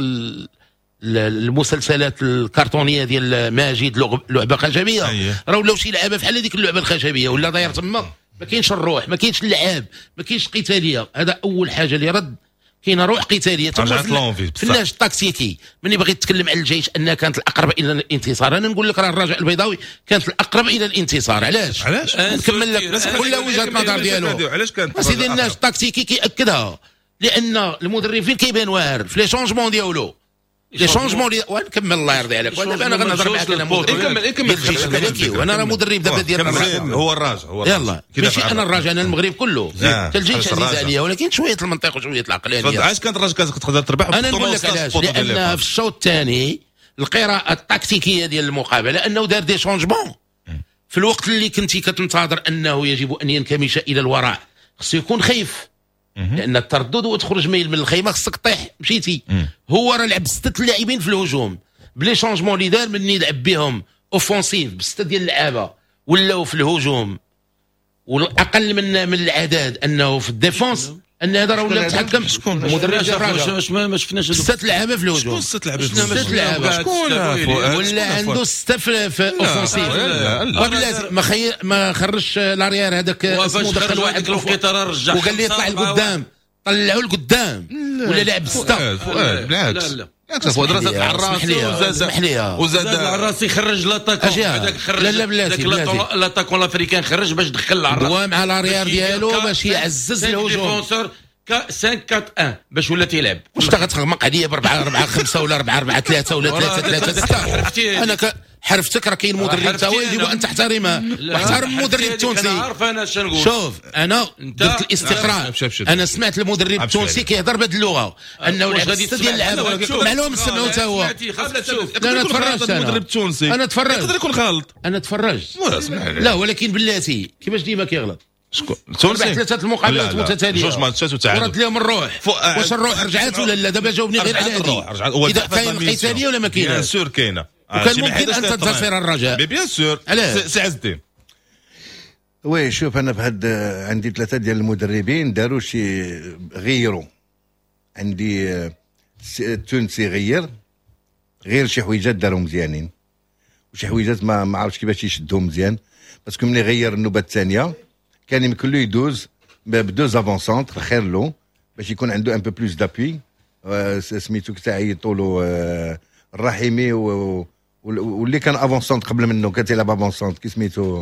المسلسلات الكرتونيه ديال ماجد لعبه خشبيه؟ راه ولاو شي لعبه فحال هذيك اللعبه الخشبيه ولا داير تما ما كاينش الروح ما كاينش اللعاب ما كاينش قتاليه. هذا اول حاجه اللي رد. كاينه روح قتاليه في النهج التكتيكي. ملي بغيت تتكلم على الجيش انها كانت الاقرب الى الانتصار انا نقول لك راه الرجاء البيضاوي كانت الاقرب الى الانتصار. علاش؟ علاش نكمل لك كل وجهه نظر ديالو. علاش كانت سيدي النهج التكتيكي كياكدها لان المدرب فين كيبان واعر في لي شونجمون ديالو. لي شونجمون اللي ونكمل الله يرضي عليك. دابا انا غنهضر معاك انا مدرب كمل وانا راه مدرب دابا ديال الرجاء. هو الراجع هو يلا ماشي انا الراجع انا المغرب كله حتى الجيش عزيز عليا ولكن شويه المنطق وشويه العقلانيه. علاش كانت الراجع تقدر تربح؟ انا نقول لك علاش. لان في الشوط الثاني القراءه التكتيكيه ديال المقابله انه دار دي شونجمون في الوقت اللي كنتي كتنتظر انه يجب ان ينكمش الى الوراء خصو يكون خايف لان التردد وتخرج ميل من الخيمه خصك طيح مشيتي. هو راه لعب سته لاعبين في الهجوم بلي شونجمون اللي دار مني لعب بهم اوفونسيف بسته ديال اللعابه ولاو في الهجوم والاقل من من العدد انه في الديفونس ان هذا راه ولا متحكم. شكون مدرب الراجل واش ما شفناش سته لعابه في الهجوم. شكون سته لعابه سته لعابه شكون ولا عنده سته في اوفونسيف ولا ما خير ما خرجش لاريير هذاك اسمه دخل واحد في الوقيته رجع وقال لي يطلع لقدام طلعوا لقدام ولا لعب سته. بالعكس بالعكس فؤاد راه زاد العراس وزاد وزاد العراس يخرج لاطاكون هذاك خرج لا لا بلاتي لاطاكون الافريكان خرج باش دخل العراس هو مع لاريير ديالو باش يعزز الهجوم خمسة أربعة واحد باش ولا تيلعب. واش تغتغمق عليا ب أربعة أربعة خمسة ولا أربعة أربعة ثلاثة ولا ثلاثة ثلاثة ستة؟ أنا ك... حرفتك راه كاين مدرب تا هو يجب ان تحترمه واحترم المدرب التونسي. انا عارف انا اش نقول. شوف انا درت الاستقراء انا سمعت المدرب التونسي كيهضر بهذه اللغه انه لعب سته ديال اللعابه معلوم سمعوا حتى هو. انا تفرجت المدرب التونسي انا تفرجت يقدر يكون غلط انا تفرجت لا ولكن بلاتي كيفاش ديما كيغلط شكون ربح تونسي ثلاثه المقابلات متتاليه جوج ماتشات وتعادل ورد لهم الروح. فوق- آه، واش الروح آه، رجعت ولا لا؟ دابا جاوبني غير على الروح هذه. رجعت. هو اذا تحفظ كاين لا ميسيون. قتاليه ولا ما بيان كايناش؟ سور كاينه. وكان ممكن ان تنتصر الرجاء. مي بيان سور. علاش؟ سي عز الدين. وي شوف انا في هاد عندي ثلاثه ديال المدربين داروا شي غيروا. عندي آه، س- التونسي غير غير شي حويجات داروا مزيانين وشي حويجات ما ما عرفتش كيفاش يشدوهم مزيان باسكو ملي غير النوبه الثانيه كان يمكن له يدوز ب- بدوز افونسونتر خير له باش يكون عنده ان بو بلوس دابوي. آه، س- سميتو كتا عيطوا له آه، الرحيمي و- و- واللي كان افونسونت قبل منه كان تيلعب افونسونت كي سميتو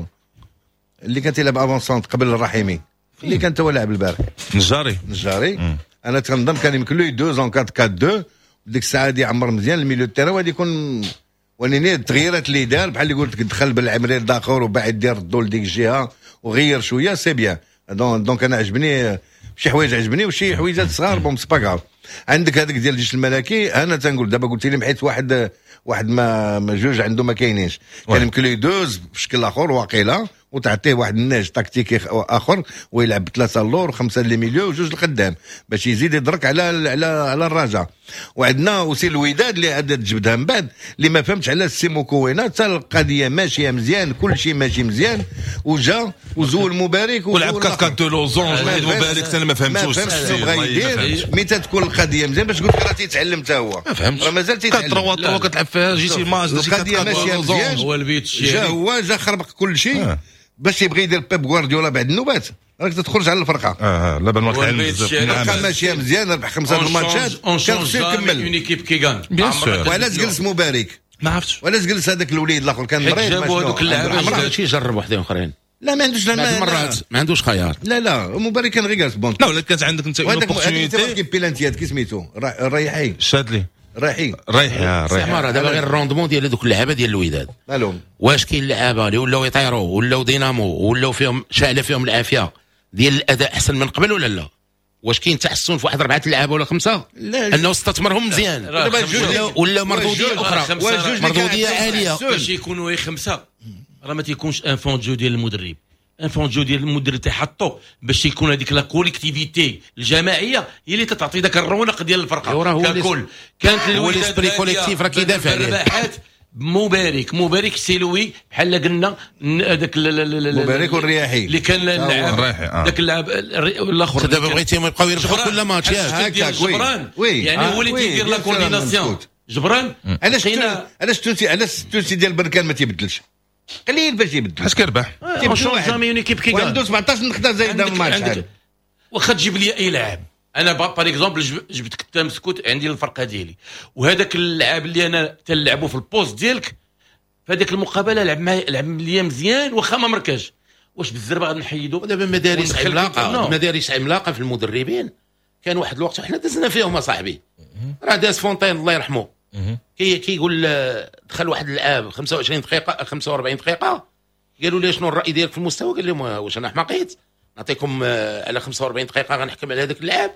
اللي كان تيلعب افونسونت قبل الرحيمي اللي كان تو لاعب البارح نجاري. نجاري. انا تنظن كان يمكن له يدوز اون أربعة أربعة اثنين ديك الساعه دي عمر مزيان الميليو تيرا وغادي يكون ونيني التغييرات اللي دار بحال اللي قلت لك دخل بالعمرير داخر وبعد دير الدول ديك الجهه وغير شويه سي بيان. دونك دونك انا عجبني شي حوايج عجبني وشي حويجات صغار بون سي با كاف. عندك هذاك ديال الجيش الملكي انا تنقول دابا قلت لي محيت واحد واحد ما ما جوج عنده ما كاينينش كان يمكن له يدوز بشكل اخر واقيلا وتعطيه واحد النهج تكتيكي اخر ويلعب ثلاثه اللور وخمسه اللي ميليو وجوج القدام باش يزيد يدرك على على على الرجاء. وعندنا وسي الوداد اللي عاد تجبدها من بعد اللي ما فهمتش على السيموكوينه حتى القضيه ماشيه مزيان كل شيء ماشي مزيان وجا وزول مبارك ولعب وزول كات كات دو لوزونج ما مبارك انا ما فهمتوش. ما فهمتش شنو بغا يدير متى تكون القضيه مزيان باش قلت لك راه تيتعلم حتى هو ما فهمتش. راه مازال كات تيتعلم تروا تروا كتلعب فيها جيتي ماتش القضيه ماشيه مزيان هو البيت جا الشهري. هو جا خربق كل شيء باش يبغي يدير بيب غوارديولا بعد النوبات راك تخرج على الفرقه. اه لا بان ما كاين والبيت بزاف. الشعري. نعم. الفرقه ماشيه مزيان ربح خمسه الماتشات اون كان شونج خصو جامي اون يكمل. ايكيب كي غان. بيان سور. وعلاش جلس مبارك ما عرفتش. وعلاش جلس هذاك الوليد الاخر كان حيت مريض جابوا ما هذوك شنو؟ اللعابة عنده عمره جداد. شي جرب وحدين اخرين لا ما عندوش لا بعض لا المرات ما عندوش خيار. لا لا مبارك كان غير جالس بون لا ولا كانت عندك انت وهذاك هذاك اوبورتونيتي. كيف بيلانتيات كي سميتو الريحي شادلي رايحي رايح يا رايح. عمره دابا غير الروندمون ديال هذوك اللعابه ديال الوداد مالهم واش كاين لعابه اللي ولاو يطيروا ولاو دينامو ولاو فيهم شاعله فيهم العافيه ديال الاداء احسن من قبل ولا لا؟ واش كاين تحسن في واحد اربعه اللعابه ولا خمسه؟ لا. انه استثمرهم مزيان دابا جوج ولا ولا مردوديه جوج. اخرى خمسة. وجوج مردوديه عاليه. باش يكونوا غير خمسه راه ما تيكونش ان فون جو ديال المدرب. ان فون جو ديال المدرب تيحطو باش يكون هذيك لا كوليكتيفيتي الجماعيه هي اللي تتعطي ذاك الرونق ديال الفرقه ايوا راه هو ككل. كانت هو الوداد الاسبري بادية كوليكتيف راه كيدافع عليه. بالرباحات مبارك مبارك سيلوي بحال قلنا هذاك مبارك والرياحي. اللي كان اللاعب الرياحي، آه. ذاك اللاعب الري- الاخر اللي دابا كان- بغيتيهم يبقاو يربحوا جبران. كل ماتش علاش ياك. ديال هكاك، وي. جبران وي. يعني آه، هو اللي وي، تيدير لا بيان سور أنا كورديناسيون مسكوت. جبران علاش كاينه علاش التونسي علاش التونسي ديال بركان ما تيبدلش قليل باش يبدل حاش كيربح. اون شونج جامي اون ايكيب كي وعنده غان سبعطاش نقطه زايده من الماتش عندك واخا تجيب لي اي لاعب انا بار اكزومبل جبت كنت مسكوت عندي الفرقه ديالي وهذاك اللاعب اللي انا تلعبه في البوست ديالك في هذيك المقابله لعب معايا لعب ليا مزيان واخا ما مركاش واش بالزربه غادي نحيدو ودابا مدارس وندخل عملاقه كيف- مدارس عملاقه في المدربين كان واحد الوقت حنا دزنا فيهم اصاحبي راه داز فونتين الله يرحمه كي كيقول آه، دخل واحد اللاعب خمسة وعشرين دقيقه خمسة وأربعين دقيقه قالوا لي شنو الراي ديالك في المستوى قال لهم واش انا حماقيت نعطيكم آه، على خمسة وأربعين دقيقه غنحكم على هذاك اللاعب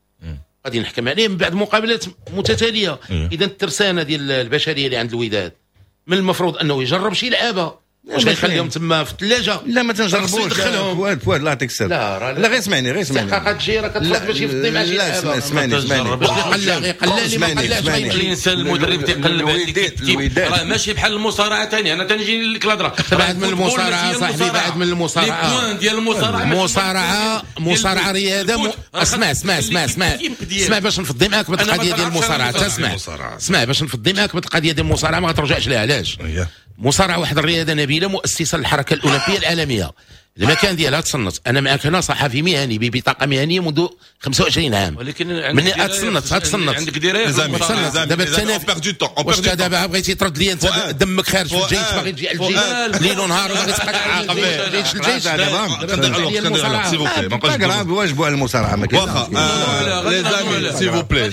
غادي نحكم عليه من بعد مقابلات متتاليه. اذا الترسانه ديال البشريه اللي عند الوداد من المفروض انه يجرب شي لعابه واش ما غيخليهم تما في الثلاجه لا ما خصو تنجربوش يدخلهم. فؤاد فؤاد الله يعطيك السر لا، راه- لا غير اسمعني غير اسمعني استحقاقات تجي راه كتفرض باش يفضي مع شي لا لعابه اسمعني اسمعني ما باش اسمعني يقلع يقلع لي ما اسمعني، يقلعش اسمعني. ما يمشي. الانسان المدرب تيقلب على الوداد- الكتيب الوداد. راه ماشي بحال المصارعه ثاني انا تنجي لك الهضره بعد من المصارعة صاحبي، بعد من المصارعة. لي بوان ديال المصارعه مصارعه مصارعه رياضه م... اسمع اسمع اسمع اسمع اسمع باش نفضي معاك أنا ما بالقضيه ديال كنعرفش المصارعه المصارعة. تسمع المصارعة. اسمع باش نفضي معاك بالقضيه ديال المصارعه ما غترجعش لها علاش إيه. مصارعه واحد الرياضه نبيله مؤسسه للحركه الاولمبيه العالميه المكان ديالها تصنت انا معك هنا صحفي مهني ببطاقه مهنيه منذ خمسة وعشرين عام ولكن مني غتصنت غتصنت عندك درايه Les amis, تصنت les amis, دابا les amis, التنافس on perd du temps, on واش perd du انت دابا بغيتي ترد لي انت فؤاد. دمك خارج في الجيش فؤاد. باغي تجي على فؤاد. الجيش ليل ونهار وباغي تبقى تعاقب الجيش الجيش s'il vous plaît. ما با غراف واجبوا على المصارعه ما كاينش واخا لي زامي سي فو بلاي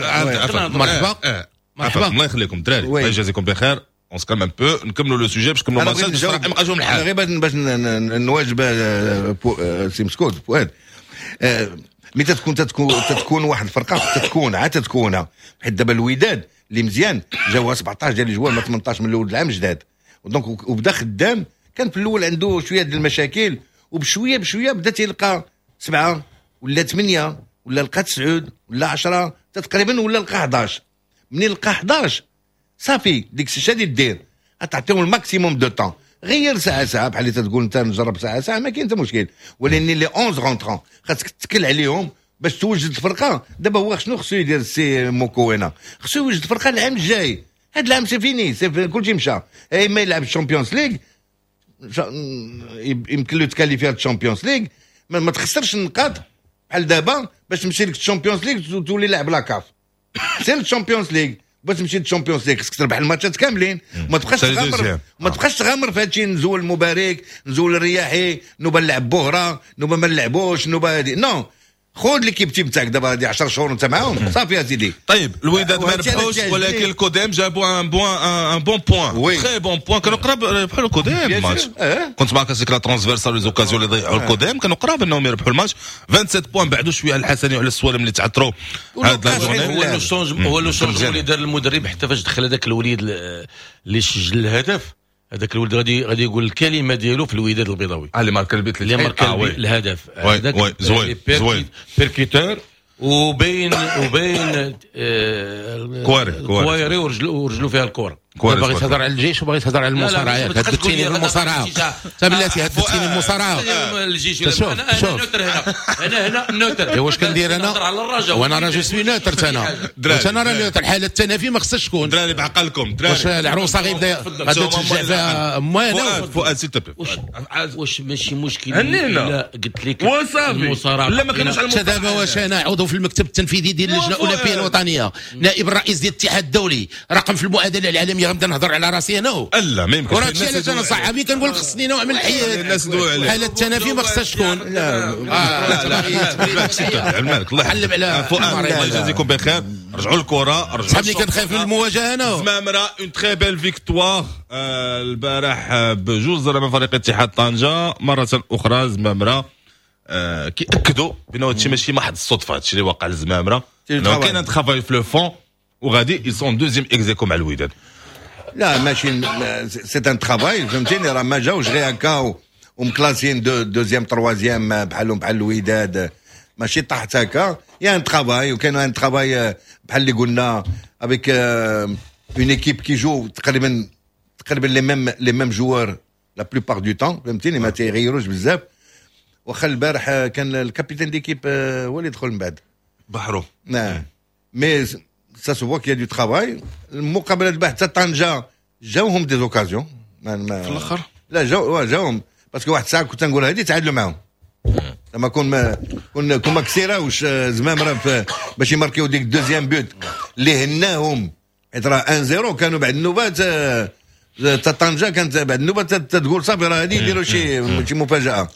مرحبا. مرحبا. الله يخليكم الدراري وي. الله يجازيكم بخير اون سكالم ان بو نكملوا لو سوجي باش نكملوا انا الماتش بغيت نجاوب نبقى نجاوب انا الحال غير باش باش ن- ن- نواجب آه، بو- آه، سي مسكوت فؤاد آه، متى تكون تتكون تتكون واحد الفرقه تتكون عاد تتكونها حيت دابا الوداد اللي مزيان جاوها سبعطاش ديال الجوال ما ثمنطاش من الاول العام جداد ودونك وبدا خدام كان في الاول عنده شويه ديال المشاكل وبشويه بشويه بدا تيلقى سبعه ولا ثمانيه ولا لقى تسعود ولا عشرة تقريبا ولا لقى حداش. منين لقى حداش صافي ديك الشيء اللي دير تعطيهم الماكسيموم دو طون. غير ساعه ساعه بحال اللي تقول انت نجرب ساعه ساعه ما كاين حتى مشكل، ولكن لي احد رونترون خاصك تتكل عليهم باش توجد فرقه. دابا هو شنو خصو يدير السي موكوينا؟ خصو يوجد فرقه العام الجاي. هاد العام سي فيني سي كلشي مشى. اي ما يلعب الشامبيونز ليغ يمكن له تكاليفي الشامبيونز ليغ ما, ما تخسرش النقاط بحال دابا باش تمشي لك الشامبيونز ليغ تولي لاعب لاكاف. سير الشامبيونز ليغ باش تمشي للشامبيونز ليغ خصك تربح الماتشات كاملين. ما تبقاش تغامر ما تبقاش تغامر في هادشي. نزول المبارك نزول الرياحي نوبه نلعب بوهره نوبه ما نلعبوش نوبه هادي نو. خذ ليكيب تيم تاعك دابا هادي عشرة شهور انت معاهم صافي يا سيدي. طيب الوداد ما ربحوش ولكن الكودام جابوا ان بوان ان بون بوان تري بون بوان. كانوا قراب يربحوا الكودام الماتش. كنت معك سيك لا ترانسفيرسال لي زوكازيون اللي ضيعوا الكودام كانوا قراب انهم يربحوا الماتش. سبعة وعشرين بوان بعدوا شويه على الحسني وعلى السوالم اللي تعثروا هاد لا جورني. هو لو شونج هو لو شونج اللي دار المدرب حتى فاش دخل هذاك الوليد اللي سجل الهدف. هذاك الولد غادي غادي يقول الكلمه ديالو في الوداد البيضاوي اللي مارك البيت اللي مارك الهدف هذاك زوين زوين بيركيتور وبين وبين كواري كواري ورجلو ورجلو فيها الكره. باغي تهضر على الجيش وباغي تهضر على المصارعه. هدتيني المصارعه تا بلاتي هدتيني المصارعه. الجيش انا نوتر هنا انا هنا نوتر. واش كندير انا على الرجاء وانا راجل سوي نوتر انا واش انا راه نوتر. الحاله التنافي ما خصهاش تكون دراري بعقلكم. واش العروسه غيبدا غادا تشجع فيها موالو. فؤاد سيت واش واش ماشي مشكل الا قلت لك المصارعه لا ما كانوش على دابا. واش انا عضو في المكتب التنفيذي ديال اللجنه الاولمبيه الوطنيه نائب الرئيس ديال الاتحاد الدولي رقم في المعادله العالميه غنبدا نهضر على راسي انا؟ لا ما يمكنش. وراه هادشي علاش انا صحابي كنقول خصني نوع من الحياد. الناس دووا عليه حاله التنافي ما خصهاش تكون. لا لا المالك الله يحلب على فؤاد الله يجازيكم بخير. رجعوا الكره رجعوا. صاحبي كنخاف من المواجهه انا. زمامره اون تري بيل فيكتوار البارح بجوج من فريق اتحاد طنجه. مره اخرى زمامره كيأكدوا بان هادشي ماشي محض الصدفه. هادشي اللي واقع لزمامره كاين ان ترافاي في لو فون وغادي يسون دوزيام اكزيكو مع الوداد. لا ماشي سي ان ترافاي فهمتيني. راه ما جاوش غير هكا ومكلاسيين دو دوزيام تروازيام بحالهم بحال الوداد ماشي طاحت هكا. يا ان ترافاي وكان ان ترافاي بحال اللي قلنا افيك اون ايكيب كي جو تقريبا تقريبا لي ميم لي ميم جوار لا بلوبار دو طون فهمتيني. ما تيغيروش بزاف. واخا البارح كان الكابيتان ديكيب هو اللي دخل من بعد بحرو. نعم مي سا سو فوا كي دو ترافاي. المقابله البارح حتى طنجه جاوهم دي زوكازيون في الاخر. لا جاو جاوهم باسكو واحد الساعه كنت نقول هادي تعادلوا معاهم. لما كون ما كون كون ما كسيراوش زمامره باش يماركيو ديك الدوزيام بوت اللي هناهم حيت راه واحد صفر. كانوا بعد النوبات تا طنجه كانت بعد النوبات تقول صافي راه هادي يديروا شي شي مفاجاه.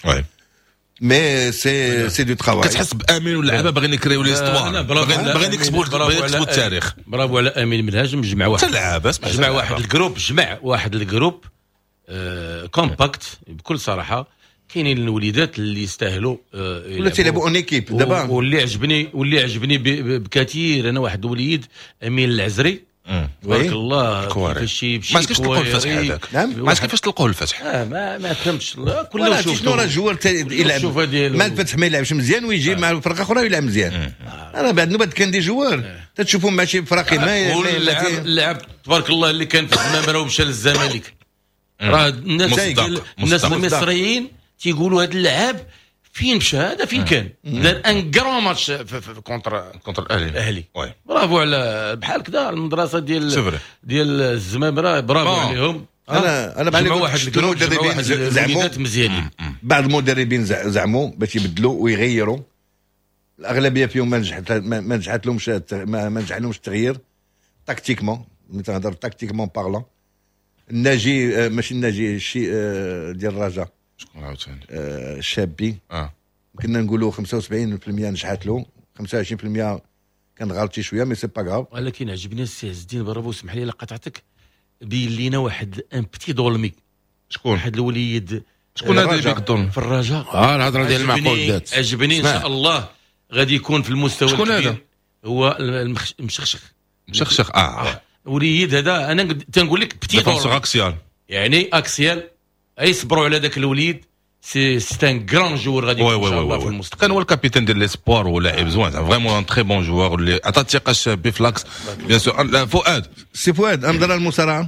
مي سي سي دو ترافاي. كتحس بامين واللعابه باغيين يكريو ليستوار باغيين يكسبوا باغيين يكسبوا التاريخ. برافو على امين منهاج. جمع واحد اللعابه جمع واحد الجروب جمع واحد الجروب كومباكت بكل صراحه. كاينين الوليدات اللي يستاهلوا ولا تيلعبوا اون ايكيب دابا. واللي عجبني واللي عجبني بكثير انا واحد الوليد امين العزري تبارك الله كيفاش يمشي. ما عرفتش تلقاو الفتح هذاك. ما عرفتش كيفاش تلقاو الفتح. اه ما ما فهمتش كله شوف شنو راه الجوار يلعب ما الفتح ما يلعبش مزيان ويجي مع فرقه اخرى يلعب مزيان. انا بعد نوبات كان دي جوار تتشوفهم ماشي فرقي ما اللعب تبارك الله اللي كان في الزمامره ومشى للزمالك. راه الناس الناس المصريين تيقولوا هذا اللاعب فين مشى هذا فين كان دار ان كرون ماتش كونتر كونتر الاهلي الاهلي. برافو على بحال كذا المدرسه ديال ديال الزمامره. برافو عليهم. انا انا بحال واحد المدربين زعموا مزيانين. بعض المدربين زعموا باش يبدلوا ويغيروا. الاغلبيه فيهم ما نجحت ما نجحت لهمش ما نجح لهمش التغيير تكتيكمون. نتهضر تكتيكمون بارلون. الناجي ماشي الناجي الشيء ديال الرجاء شكون عاوتاني الشابي اه كنا نقولوا خمسة وسبعين بالمئة نجحت له خمسة وعشرين بالمئة كان غلطي شويه مي سي با غاف. ولكن عجبني السي عز الدين برافو. سمح لي قطعتك. بين لينا واحد ان بتي دولمي. شكون واحد الوليد شكون هذا اللي بيقدر في الرجاء. اه الهضره ديال المعقولات عجبني ان شاء الله غادي يكون في المستوى شكون هذا؟ هو المشخشخ مشخشخ اه وليد هذا انا تنقول لك بتي دولمي اكسيال يعني اكسيال. اي صبروا على ذاك الوليد سي سي ان غران جوور غادي يكون ان شاء الله في المستقبل. كان هو الكابيتان ديال ليسبوار ولاعب زوين فريمون ان تري بون جوور اللي عطى الثقه الشاب بفلاكس بيان سور. فؤاد سي فؤاد امضرا المصارعه.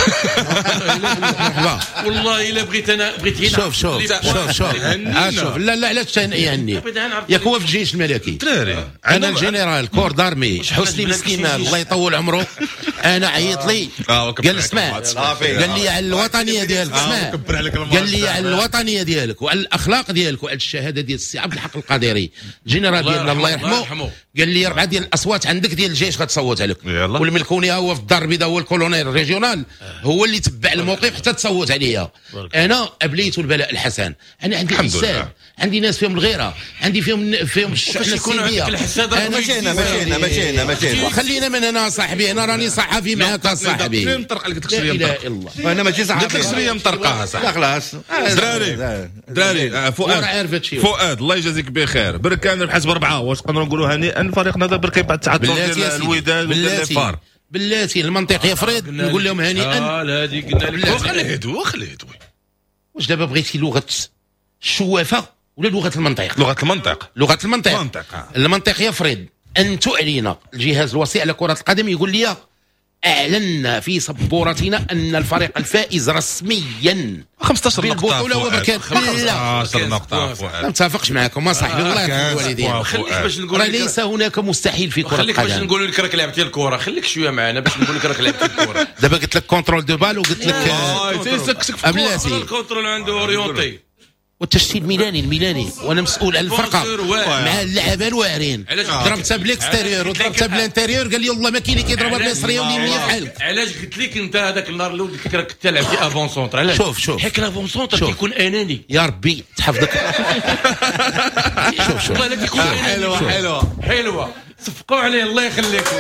والله الا بغيت انا بغيت هنا شوف شوف شوف شوف آه شوف لا لا علاش يهني ياك هو في الجيش الملكي دراري انا الجنرال كور دارمي حسني مسكين الله يطول عمره انا عيط لي قال اسمع قال لي على الوطنيه ديالك اسمع قال لي على الوطنيه ديالك وعلى الاخلاق ديالك وعلى الشهاده ديال السي عبد الحق القادري الجنرال ديالنا الله يرحمه قال لي ربعه ديال الاصوات عندك ديال الجيش غتصوت عليك والملكوني هو في الدار البيضاء هو الكولونيل الريجيونال هو اللي تبع الموقف حتى تصوت عليا. انا ابليت البلاء الحسن انا عندي حساب عندي ناس فيهم الغيره عندي فيهم فيهم الشحنه السلبيه انا مشينا مشينا مشينا مشينا خلينا من هنا صاحبي انا راني صحفي معاك صاحبي فين مطرقه لك داك الشيء لا اله الا الله انا ماشي صحفي قلت لك شويه مطرقه صح لا خلاص دراري دراري فؤاد فؤاد الله يجازيك بخير بركان ربحت بربعه واش نقدروا نقولوا هنيئا فريقنا دابا بركي بعد التعثر ديال الوداد والفار بلاتي المنطق يا فريد نقول لهم هنيئا. اه هذه قلنا لك خليه يدوي خليه يدوي. واش دابا بغيتي لغه الشوافه ولا لغه المنطق؟ لغه المنطق لغه المنطق منطق. المنطق يا فريد ان تعلن الجهاز الوصي على كره القدم يقول لي اعلنا في سبورتنا ان الفريق الفائز رسميا خمسطاش نقطه بالبطوله وبركان لا خمسطاش نقطه ما نتفقش معكم صاحبي الله يرحم الوالدين. خليك باش نقول لك ليس هناك مستحيل في كره القدم. خليك باش نقول لك راك لعبتي الكره خليك شويه معنا باش نقول لك راك لعبتي الكره. دابا قلت لك كونترول دو بال وقلت لك بلاتي الكونترول عنده اورينتي والتشتيت الميلاني الميلاني وانا مسؤول على الفرقه مع اللعابه الواعرين ضربتها بالاكستيريور وضربتها بالانتيريور قال لي والله ما كاين اللي كيضربها بالمصريه واليمنيه بحالك. علاش قلت لك انت هذاك النهار الاول قلت لك راك تلعب في افون سونتر علاش شوف شوف حيت الافون سونتر كيكون اناني يا ربي تحفظك. شوف شوف والله كيكون حلوه حلوه حلوه صفقوا عليه الله يخليكم.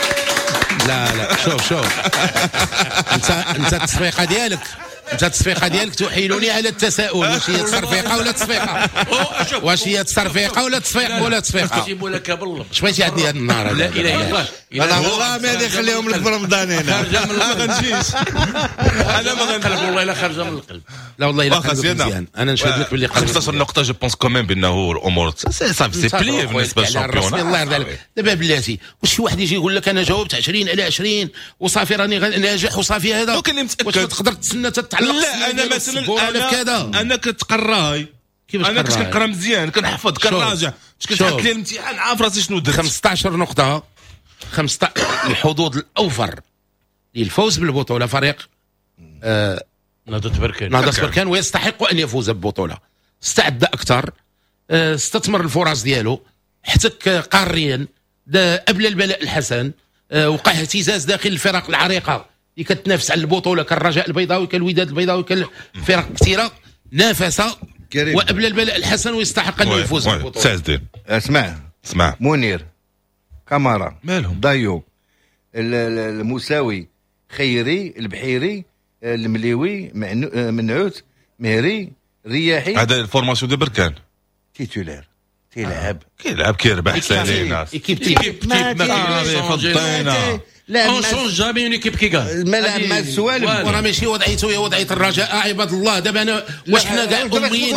لا لا شوف شوف انت انت التصفيقه ديالك انت التصفيقه ديالك تحيلني على التساؤل واش هي تصفيقه ولا تصفيقه واش هي تصفيقه ولا تصفيق ولا تصفيقه جيبوا لك بالله اش بغيتي عندي هذا النهار لا اله الا الله انا والله ما غادي نخليهم لك في رمضان هنا ما غنجيش انا ما غنقلب والله الا خارجه من القلب لا والله الا مزيان انا نشهد لك باللي خمسطاش نقطه جو بونس كومين بانه الامور سي سي بلي بالنسبه للشامبيون الله يرضى عليك. دابا بلاتي واش شي واحد يجي يقول لك انا جاوبت عشرين على عشرين وصافي راني ناجح وصافي هذا وكان اللي متاكد واش تقدر تسنى تتعلق لا انا مثلا انا انا كنتقراي كيفاش انا كنت كنقرا مزيان كنحفظ كنراجع كنت حط لي الامتحان عارف راسي شنو درت خمسطاش نقطه خمسطاش الحظوظ الاوفر للفوز بالبطوله فريق آه نهضة بركان نهضة بركان ويستحق ان يفوز بالبطوله. استعد اكثر آه استثمر الفرص ديالو احتك قاريا قبل البلاء الحسن آه وقع اهتزاز داخل الفرق العريقه اللي كتنافس على البطوله كالرجاء البيضاوي كالوداد البيضاوي كالفرق كثيره نافس وقبل البلاء الحسن ويستحق انه يفوز بالبطوله. اسمع اسمع منير كامارا مالهم ضايو المساوي خيري البحيري المليوي منعوت مهري رياحي هذا الفورماسيون دو بركان تيتولير تيلعب كيلعب كيربح سالي ناس ايكيب تيب ما فضينا لا اون شونج جامي اون ايكيب كي كان الملعب مع السوالف وراه ماشي وضعيته هي وضعيه الرجاء عباد الله. دابا انا واش حنا كاع اميين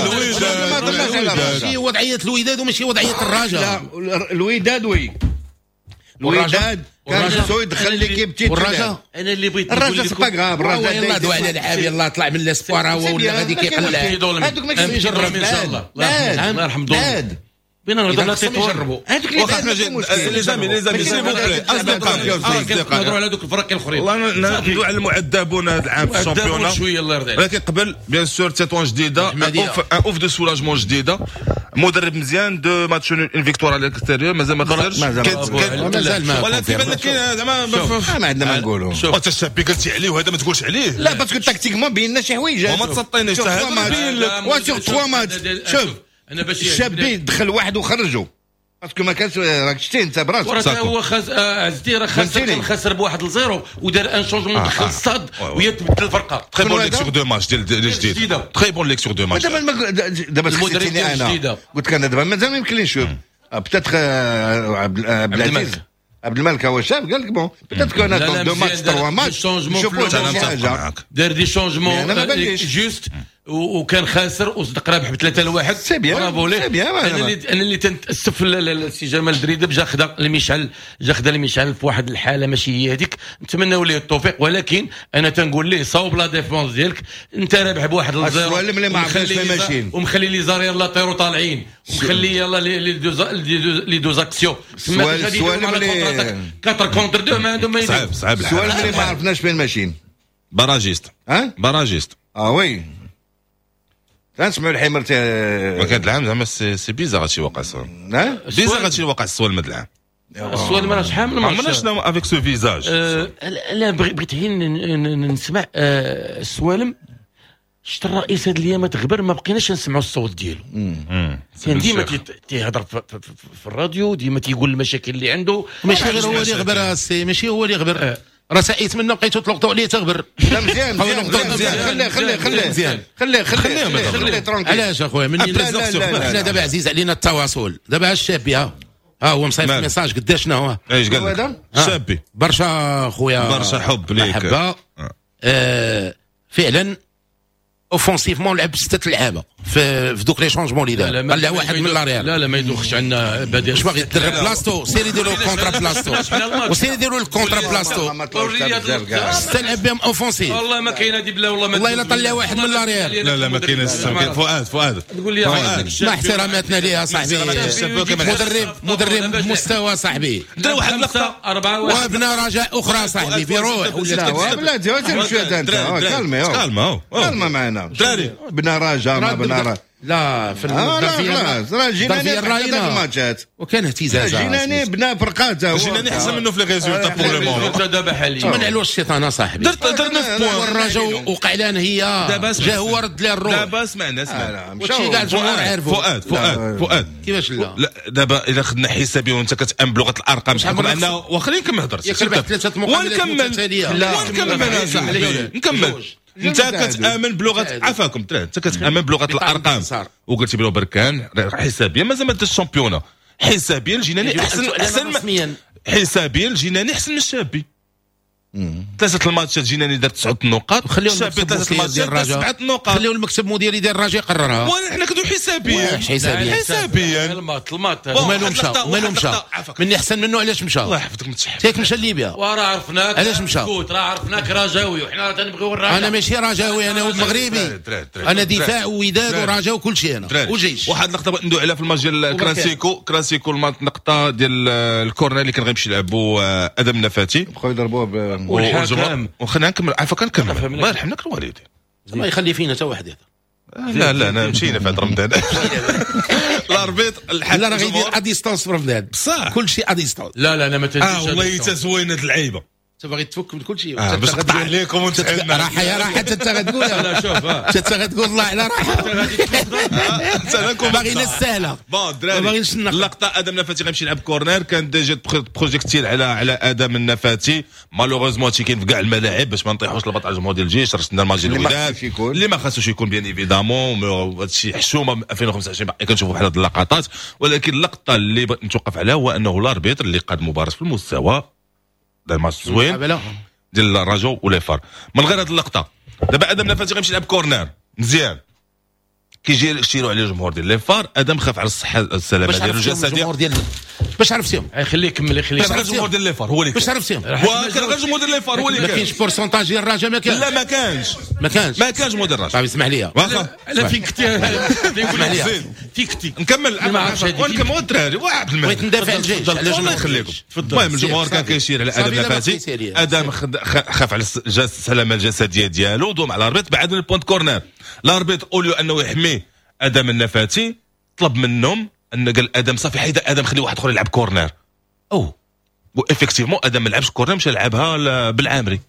ماشي وضعيه الوداد وماشي وضعيه الرجاء. الوداد وي الوداد كان سوي دخل ليكيب تيتولير والرجاء انا اللي بغيت نقول الرجاء لكم سبا غاب الرجاء يلاه دوا على العاب يلاه طلع من لاسبوار هو ولا غادي كيقلع هذوك ماشي نجرب ان شاء الله الله يرحم دول بينا نهضر لا تيطور هذوك لي زامي لي زامي سي بو بلي نهضروا على دوك الفرق الاخرين والله نهضروا على المعدبون هذا العام في الشامبيون شويه الله يرضي عليك. ولكن قبل بيان سور تيتوان جديده اوف اوف دو سولاجمون جديده مدرب مزيان دو ماتش اون فيكتوار على الاكستيريور مازال ما خسرش مازال ما ولا تيبان لك زعما ما عندنا ما نقولوا انت الشابي قلتي عليه وهذا ما تقولش عليه لا باسكو تاكتيكمون بينا شي حوايج وما تسطينيش حتى هذا بين لك وسيغ تخوا ماتش شوف انا باش الشابي دخل واحد وخرجوا باسكو ما كانش راك شتي انت براسك هو خاز عزتي راه خسر خسر بواحد لزيرو ودار ان شونجمون دخل الصاد وهي تبدل الفرقه. تري بون ليك سور دو ماتش ديال الجديد تري بون ليك سور دو ماتش دابا دابا خصني انا قلت لك انا دابا مازال ما يمكن لي نشوف بتاتخ عبد العزيز عبد الملك هو شاب قال لك بون بتاتخ انا دو ماتش تروا ماتش شونجمون دار دي شونجمون جوست وكان خاسر وصدق رابح بثلاثة لواحد. سي بيان برافو ليه. سي بيان. انا اللي انا اللي تنتاسف السي جمال دريدب جا خدا المشعل جا خدا المشعل في واحد الحاله ماشي هي هذيك، نتمنوا ليه التوفيق. ولكن انا تنقول ليه صوب لا ديفونس ديالك، انت رابح بواحد الزيرو السؤال اللي ما عرفناش فين ماشيين، ومخلي لي زار يلا طيروا طالعين، ومخلي يلا لي دوز لي دوز اكسيون. السؤال السؤال اللي كاتر كونتر دو ما عندهم ما يديروا. صعب صعب السؤال اللي ما عرفناش فين ماشيين. باراجيست ها باراجيست اه وي تنسمعوا الحمر ما كان العام زعما سي سي بيزار هادشي وقع السؤال. ها بيزار هادشي وقع السؤال مد العام. السؤال ما راهش حامل، ما عرفناش شنو افيك سو فيزاج. لا بغيت غير نسمع السوالم. شفت الرئيس هاد الايامات غبر ما بقيناش نسمعوا الصوت ديالو. كان ديما تيهضر في الراديو، ديما تيقول المشاكل اللي عنده. ماشي غير هو اللي غبر السي، ماشي هو اللي غبر، راه سعيت منه بقيتو تلقطوا عليه تغبر. لا مزيان مزيان خليه خليه خليه مزيان خليه خليه خليه ترونكيل. علاش اخويا مني حنا دابا عزيز علينا التواصل، دابا الشاب ها ها هو مصيفط ميساج قداش شنو هو ايش قال لك شابي برشا خويا برشا حب ليك محبه. آه فعلا اوفونسيفمون لعب ستة لعابه في في دوك لي شونجمون اللي دار، طلع واحد من لاريال. لا لا ما يدوخش عندنا بديل. واش باغي دير بلاصتو؟ سيري ديروا الكونترا بلاصتو وسيري ديروا الكونترا بلاصتو استلعب بهم اوفونسيف. والله ما كاين هذه بلا والله ما والله الا طلع واحد من لاريال. لا لا ما كاينش. فؤاد فؤاد تقول لي مع احتراماتنا ليه صاحبي، مدرب مدرب بمستوى صاحبي. درا واحد اللقطه أربعة واحد وابنا رجاء اخرى صاحبي بروح. لا بلاتي تمشي انت كلمه كلمه كلمه معنا دراري بنا راجا ما بنا راجا. لا في خلاص راه جيناني في الماتشات وكان اهتزاز. جيناني بنا فرقات جيناني احسن منه في لي ريزولتا بور لو مومون. دابا حاليا من على الشيطان صاحبي درت درنا في بوان والرجا وقع لنا هي جا هو رد لها الروح. دابا سمعنا سمعنا وشي كاع الجمهور عارفوا. فؤاد فؤاد فؤاد كيفاش لا لا دابا الا خدنا حسابي وانت كتأمن بلغه الارقام بحكم انه واخا نكمل هضرتي ثلاثه مقابلات متتاليه. ونكمل صاحبي نكمل. انت كتامن بلغه عفاكم ترى انت كتامن بلغه الارقام وقلتي بلو بركان حسابيا مازال ما داش الشامبيونه. حسابيا الجناني احسن احسن حسابيا الجناني احسن من الشابي. ثلاثه الماتشات جيناني دار تسعة نقاط وخليو الشابي ثلاثه الماتشات دار سبعة نقاط. خليو المكتب المديري ديال الرجاء يقررها. وحنا كندوي حسابيا حسابيا حسابيا المات المات ومالو مشى ومالو مشى مني احسن منه. علاش مشى؟ الله يحفظك متشحف تيك مشى ليبيا وراه عرفناك. علاش مشى؟ راه عرفناك رجاوي وحنا تنبغيو الرجاء. انا ماشي رجاوي انا مغربي. انا دفاع ووداد ورجاء وكل شيء انا وجيش. واحد اللقطه بغيت ندوي عليها في الماتش ديال الكلاسيكو كلاسيكو اللقطه ديال الكورنر اللي كان غيمشي يلعبوا ادم النفاتي بقاو يضربوه والحكم وخلينا نكمل عفوا كنكمل الله يرحمك الوالدين ما يخلي فينا حتى واحد هذا. لا لا انا مشينا في هذا رمضان الاربيط الحاج لا راه غيدير ا ديستانس في رمضان بصح كل شيء ا ديستانس. لا لا انا ما تنساش. اه والله تزوينه اللعيبه انت باغي تفك من كل شيء. آه باش نقطع عليكم ونتعلم راحه يا راحه انت غتقولها. لا شوف انت غتقول الله على راحه انت راكم باغينا السهله. بون دراري باغينش اللقطه ادم النفاتي غيمشي يلعب كورنر كان ديجا بروجيكتيل على على ادم النفاتي مالوغوزمون هادشي كاين في كاع الملاعب باش ما نطيحوش لبط على الجمهور ديال الجيش رشدنا الماتش ديال الوداد اللي ما خاصوش يكون بيان ايفيدامون هادشي حشومه ألفين وخمسة وعشرين باقي كنشوفوا بحال هاد اللقطات. ولكن اللقطه اللي نتوقف عليها هو انه الاربيتر اللي قاد مباراه في المستوى دار ماتش زوين ديال الرجاء ولي فار. من غير هاد اللقطه دابا ادم نفاتي غيمشي يلعب كورنر مزيان كيجي يشيروا عليه الجمهور ديال لي فار. ادم خاف على الصحه السلامه ديالو الجسديه ديال باش عرفتيهم. خليه يكمل خليه كان غير الجمهور ديال لي فار هو اللي باش عرفتيهم. وكان غير الجمهور ديال لي فار هو اللي ما كان. كاينش بورسونتاج ديال الرجاء ما كانش. لا ما كانش ما كانش ما كانش جمهور ديال الرجاء. صافي اسمح لي واخا انا فين كنتي نقول لك فين كنتي نكمل ونكمل الدراري وعبد الملك بغيت ندافع عن الجيش على الله يخليكم. المهم الجمهور كان كيشير على ادم نفاتي. ادم خاف على السلامه الجسديه ديالو دوم على الاربيط بعد من البوينت كورنر. الاربيط اوليو انه يحمي ادم النفاتي طلب منهم ان قال ادم صافي حيد ادم خلي واحد اخر يلعب كورنر. او وافكتيفمون ادم ما لعبش كورنر مشى لعبها بالعامري.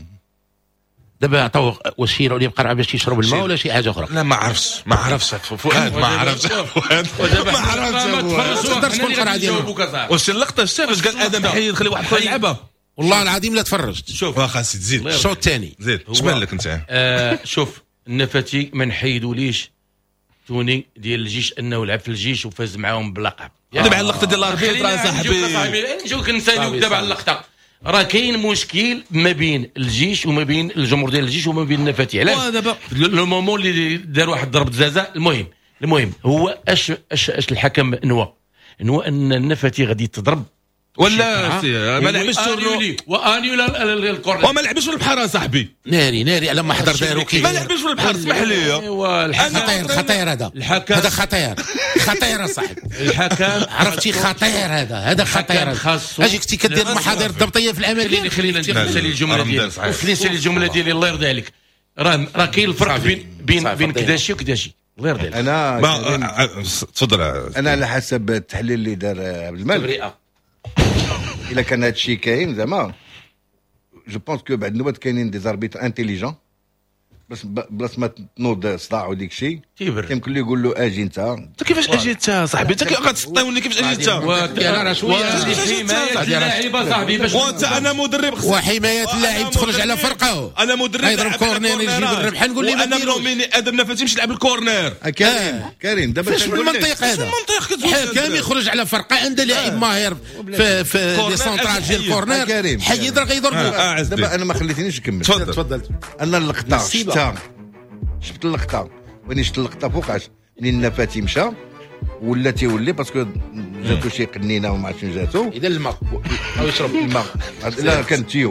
دابا عطاو واش شي اللي بقى باش يشرب الماء ولا شي حاجه اخرى. لا ما عرفتش ما عرفتش فؤاد ما عرفتش فؤاد ما عرفتش. ما تقدرش تكون قرعه ديالو. واش اللقطه شاف قال ادم حيد خلي واحد اخر يلعبها. والله العظيم لا تفرجت. شوف خاص تزيد الشوط الثاني زيد اش بان لك انت؟ آه شوف النفاتي ما نحيدوليش توني ديال الجيش انه لعب في الجيش وفاز معاهم باللقب. دابا على اللقطه ديال الاربيط راه صاحبي نجيوك نساليوك دابا على اللقطه. راه كاين مشكل ما بين الجيش وما بين الجمهور ديال الجيش وما بين النفاتي. علاش دابا لو مومون اللي دار واحد ضرب زازا. المهم المهم هو اش اش اش الحكم نوى نوى ان النفاتي غادي تضرب ولا سي ما لعبش الشورو واني الكورنر وما لعبش البحر صاحبي ناري ناري على ما حضر دارو كي ما لعبش البحر اسمح لي. خطير خطير هذا الحكم هذا خطير خطير صاحبي الحكم عرفتي خطير هذا هذا خطير. اجي كنتي كدير محاضر ضبطيه في الامريكا. خليني خلينا نسالي الجمله ديالي خليني نسالي الجمله ديالي الله يرضي عليك. راه راه كاين الفرق بين بين بين كداشي وكداشي الله يرضي عليك. انا تفضل. انا على حسب التحليل اللي دار عبد الملك الا كان هذا الشيء كاين زعما جو بونس كو بعد النوبات كاينين دي زاربيتر انتيليجون بس بلاص ما تنوض صداع وديك الشيء يمكن له يقول له اجي انت. انت كيفاش اجي انت صاحبي؟ انت غتسطيوني كيفاش اجي انت؟ انا راه شويه حمايه اللاعب صاحبي باش وانت انا مدرب وحمايه اللاعب تخرج على فرقه. انا مدرب يضرب كورنير يجيب الربحه نقول لي ما انا ملوميني ادم نفاتي مش لعب الكورنير. كريم كريم دابا شنو المنطق هذا؟ الحكم يخرج على فرقه عنده لاعب ماهر في في لي سونطرال ديال الكورنير حيد راه غيضربوا. دابا انا ما خليتنيش نكمل. تفضل تفضل. انا اللقطه شفتها شفت اللقطه وين شفت اللقطه فوقاش منين النفاتي مشى ولا تيولي باسكو جاتو شي قنينه وما عرفتش جاتو. اذا الماء او يشرب الماء لا كان تيو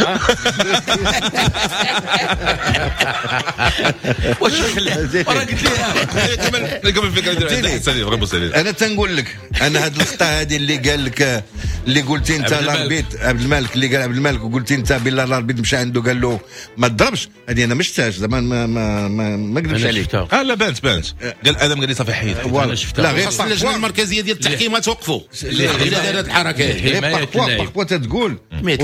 واش خلاه راه قلت لي قبل الفكره انا تنقول لك انا هاد اللقطه هذه اللي قال لك اللي قلتي انت الاربيت عبد الملك اللي قال عبد الملك وقلتي انت بالله الاربيت مشى عنده قال له ما تضربش. هذه انا ما شفتهاش زعما ما ما ما, ما قدرتش عليك. اه لا بانت بانت قال ادم قال لي صافي حيد انا شفتها. لا غير اللجنه المركزيه ديال التحكيم ما توقفوا الا دارت الحركات. بارفوا تتقول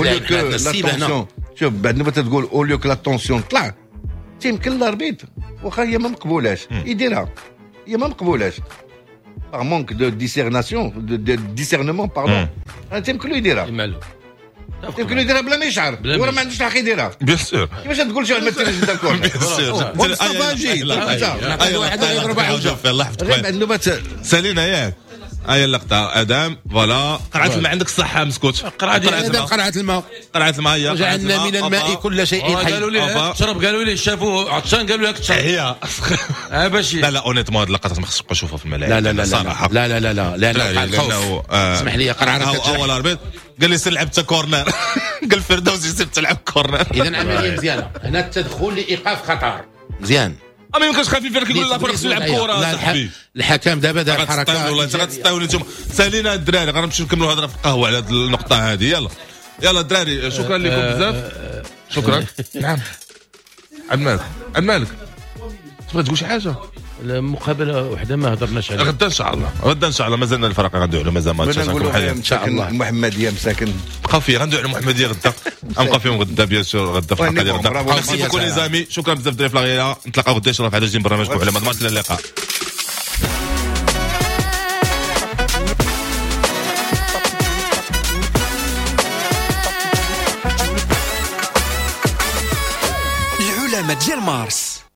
شوف بعد نبغى تقول اوليو كو لا طونسيون طلع تيمكن الاربيت واخا هي ما مقبولاش يديرها هي ما مقبولاش باغ مونك دو ديسيرناسيون دو ديسيرنمون باردون تيمكن له يديرها يمكن يديرها بلا ما يشعر وراه ما عندوش الحق يديرها بيان سور. كيفاش تقول شي واحد ما تيرش قدام الكورنر بيان سور مصطفى جي اي واحد يضرب حوجه الله يحفظك غير بعد النوبات سالينا ياك هاي اللقطه ادم فوالا قرعه الماء عندك الصحه مسكوت قرعه الماء قرعه الماء قرعه الماء هي وجعلنا من الماء كل شيء حي. قالوا لي شرب قالوا لي شافوه عطشان قالوا لك تشرب هي اه باش لا لا اونيتمون هاد اللقطات ما خصك نشوفها في الملاعب. لا لا لا صراحه لا لا لا لا لا لا الخوف اسمح لي قرعه اول اربيط قال لي سير لعبت كورنر قال فردوسي سير تلعب كورنر. اذا عمليه مزيانه هنا التدخل لايقاف خطر مزيان. ما يمكنش خفيف لك يقول لك خصو يلعب كره صاحبي. الحكام دابا دار حركه والله انت غتستاوني نتوما. سالينا الدراري غنمشيو نكملوا الهضره في القهوه على هذه النقطه هذه. يلا يلا الدراري شكرا لكم بزاف. شكرا. نعم عبد الملك عبد الملك تبغي تقول شي حاجه؟ مقابله وحده ما هضرناش عليها. غدا ان شاء الله غدا ان شاء الله مازلنا الفرق غندويو على مازال ماتش ان شاء الله. المحمديه مساكن بقاو فيه غندويو على المحمديه غدا غنبقاو فيهم غدا بيان سور غدا في الحلقه ديال غدا. ميرسي بوكو لي زامي شكرا بزاف الدراري في لاغيلا. نتلاقاو غدا ان شاء الله في عدد جديد من برنامجكم على مدمار. الى اللقاء. العلماء ديال مارس.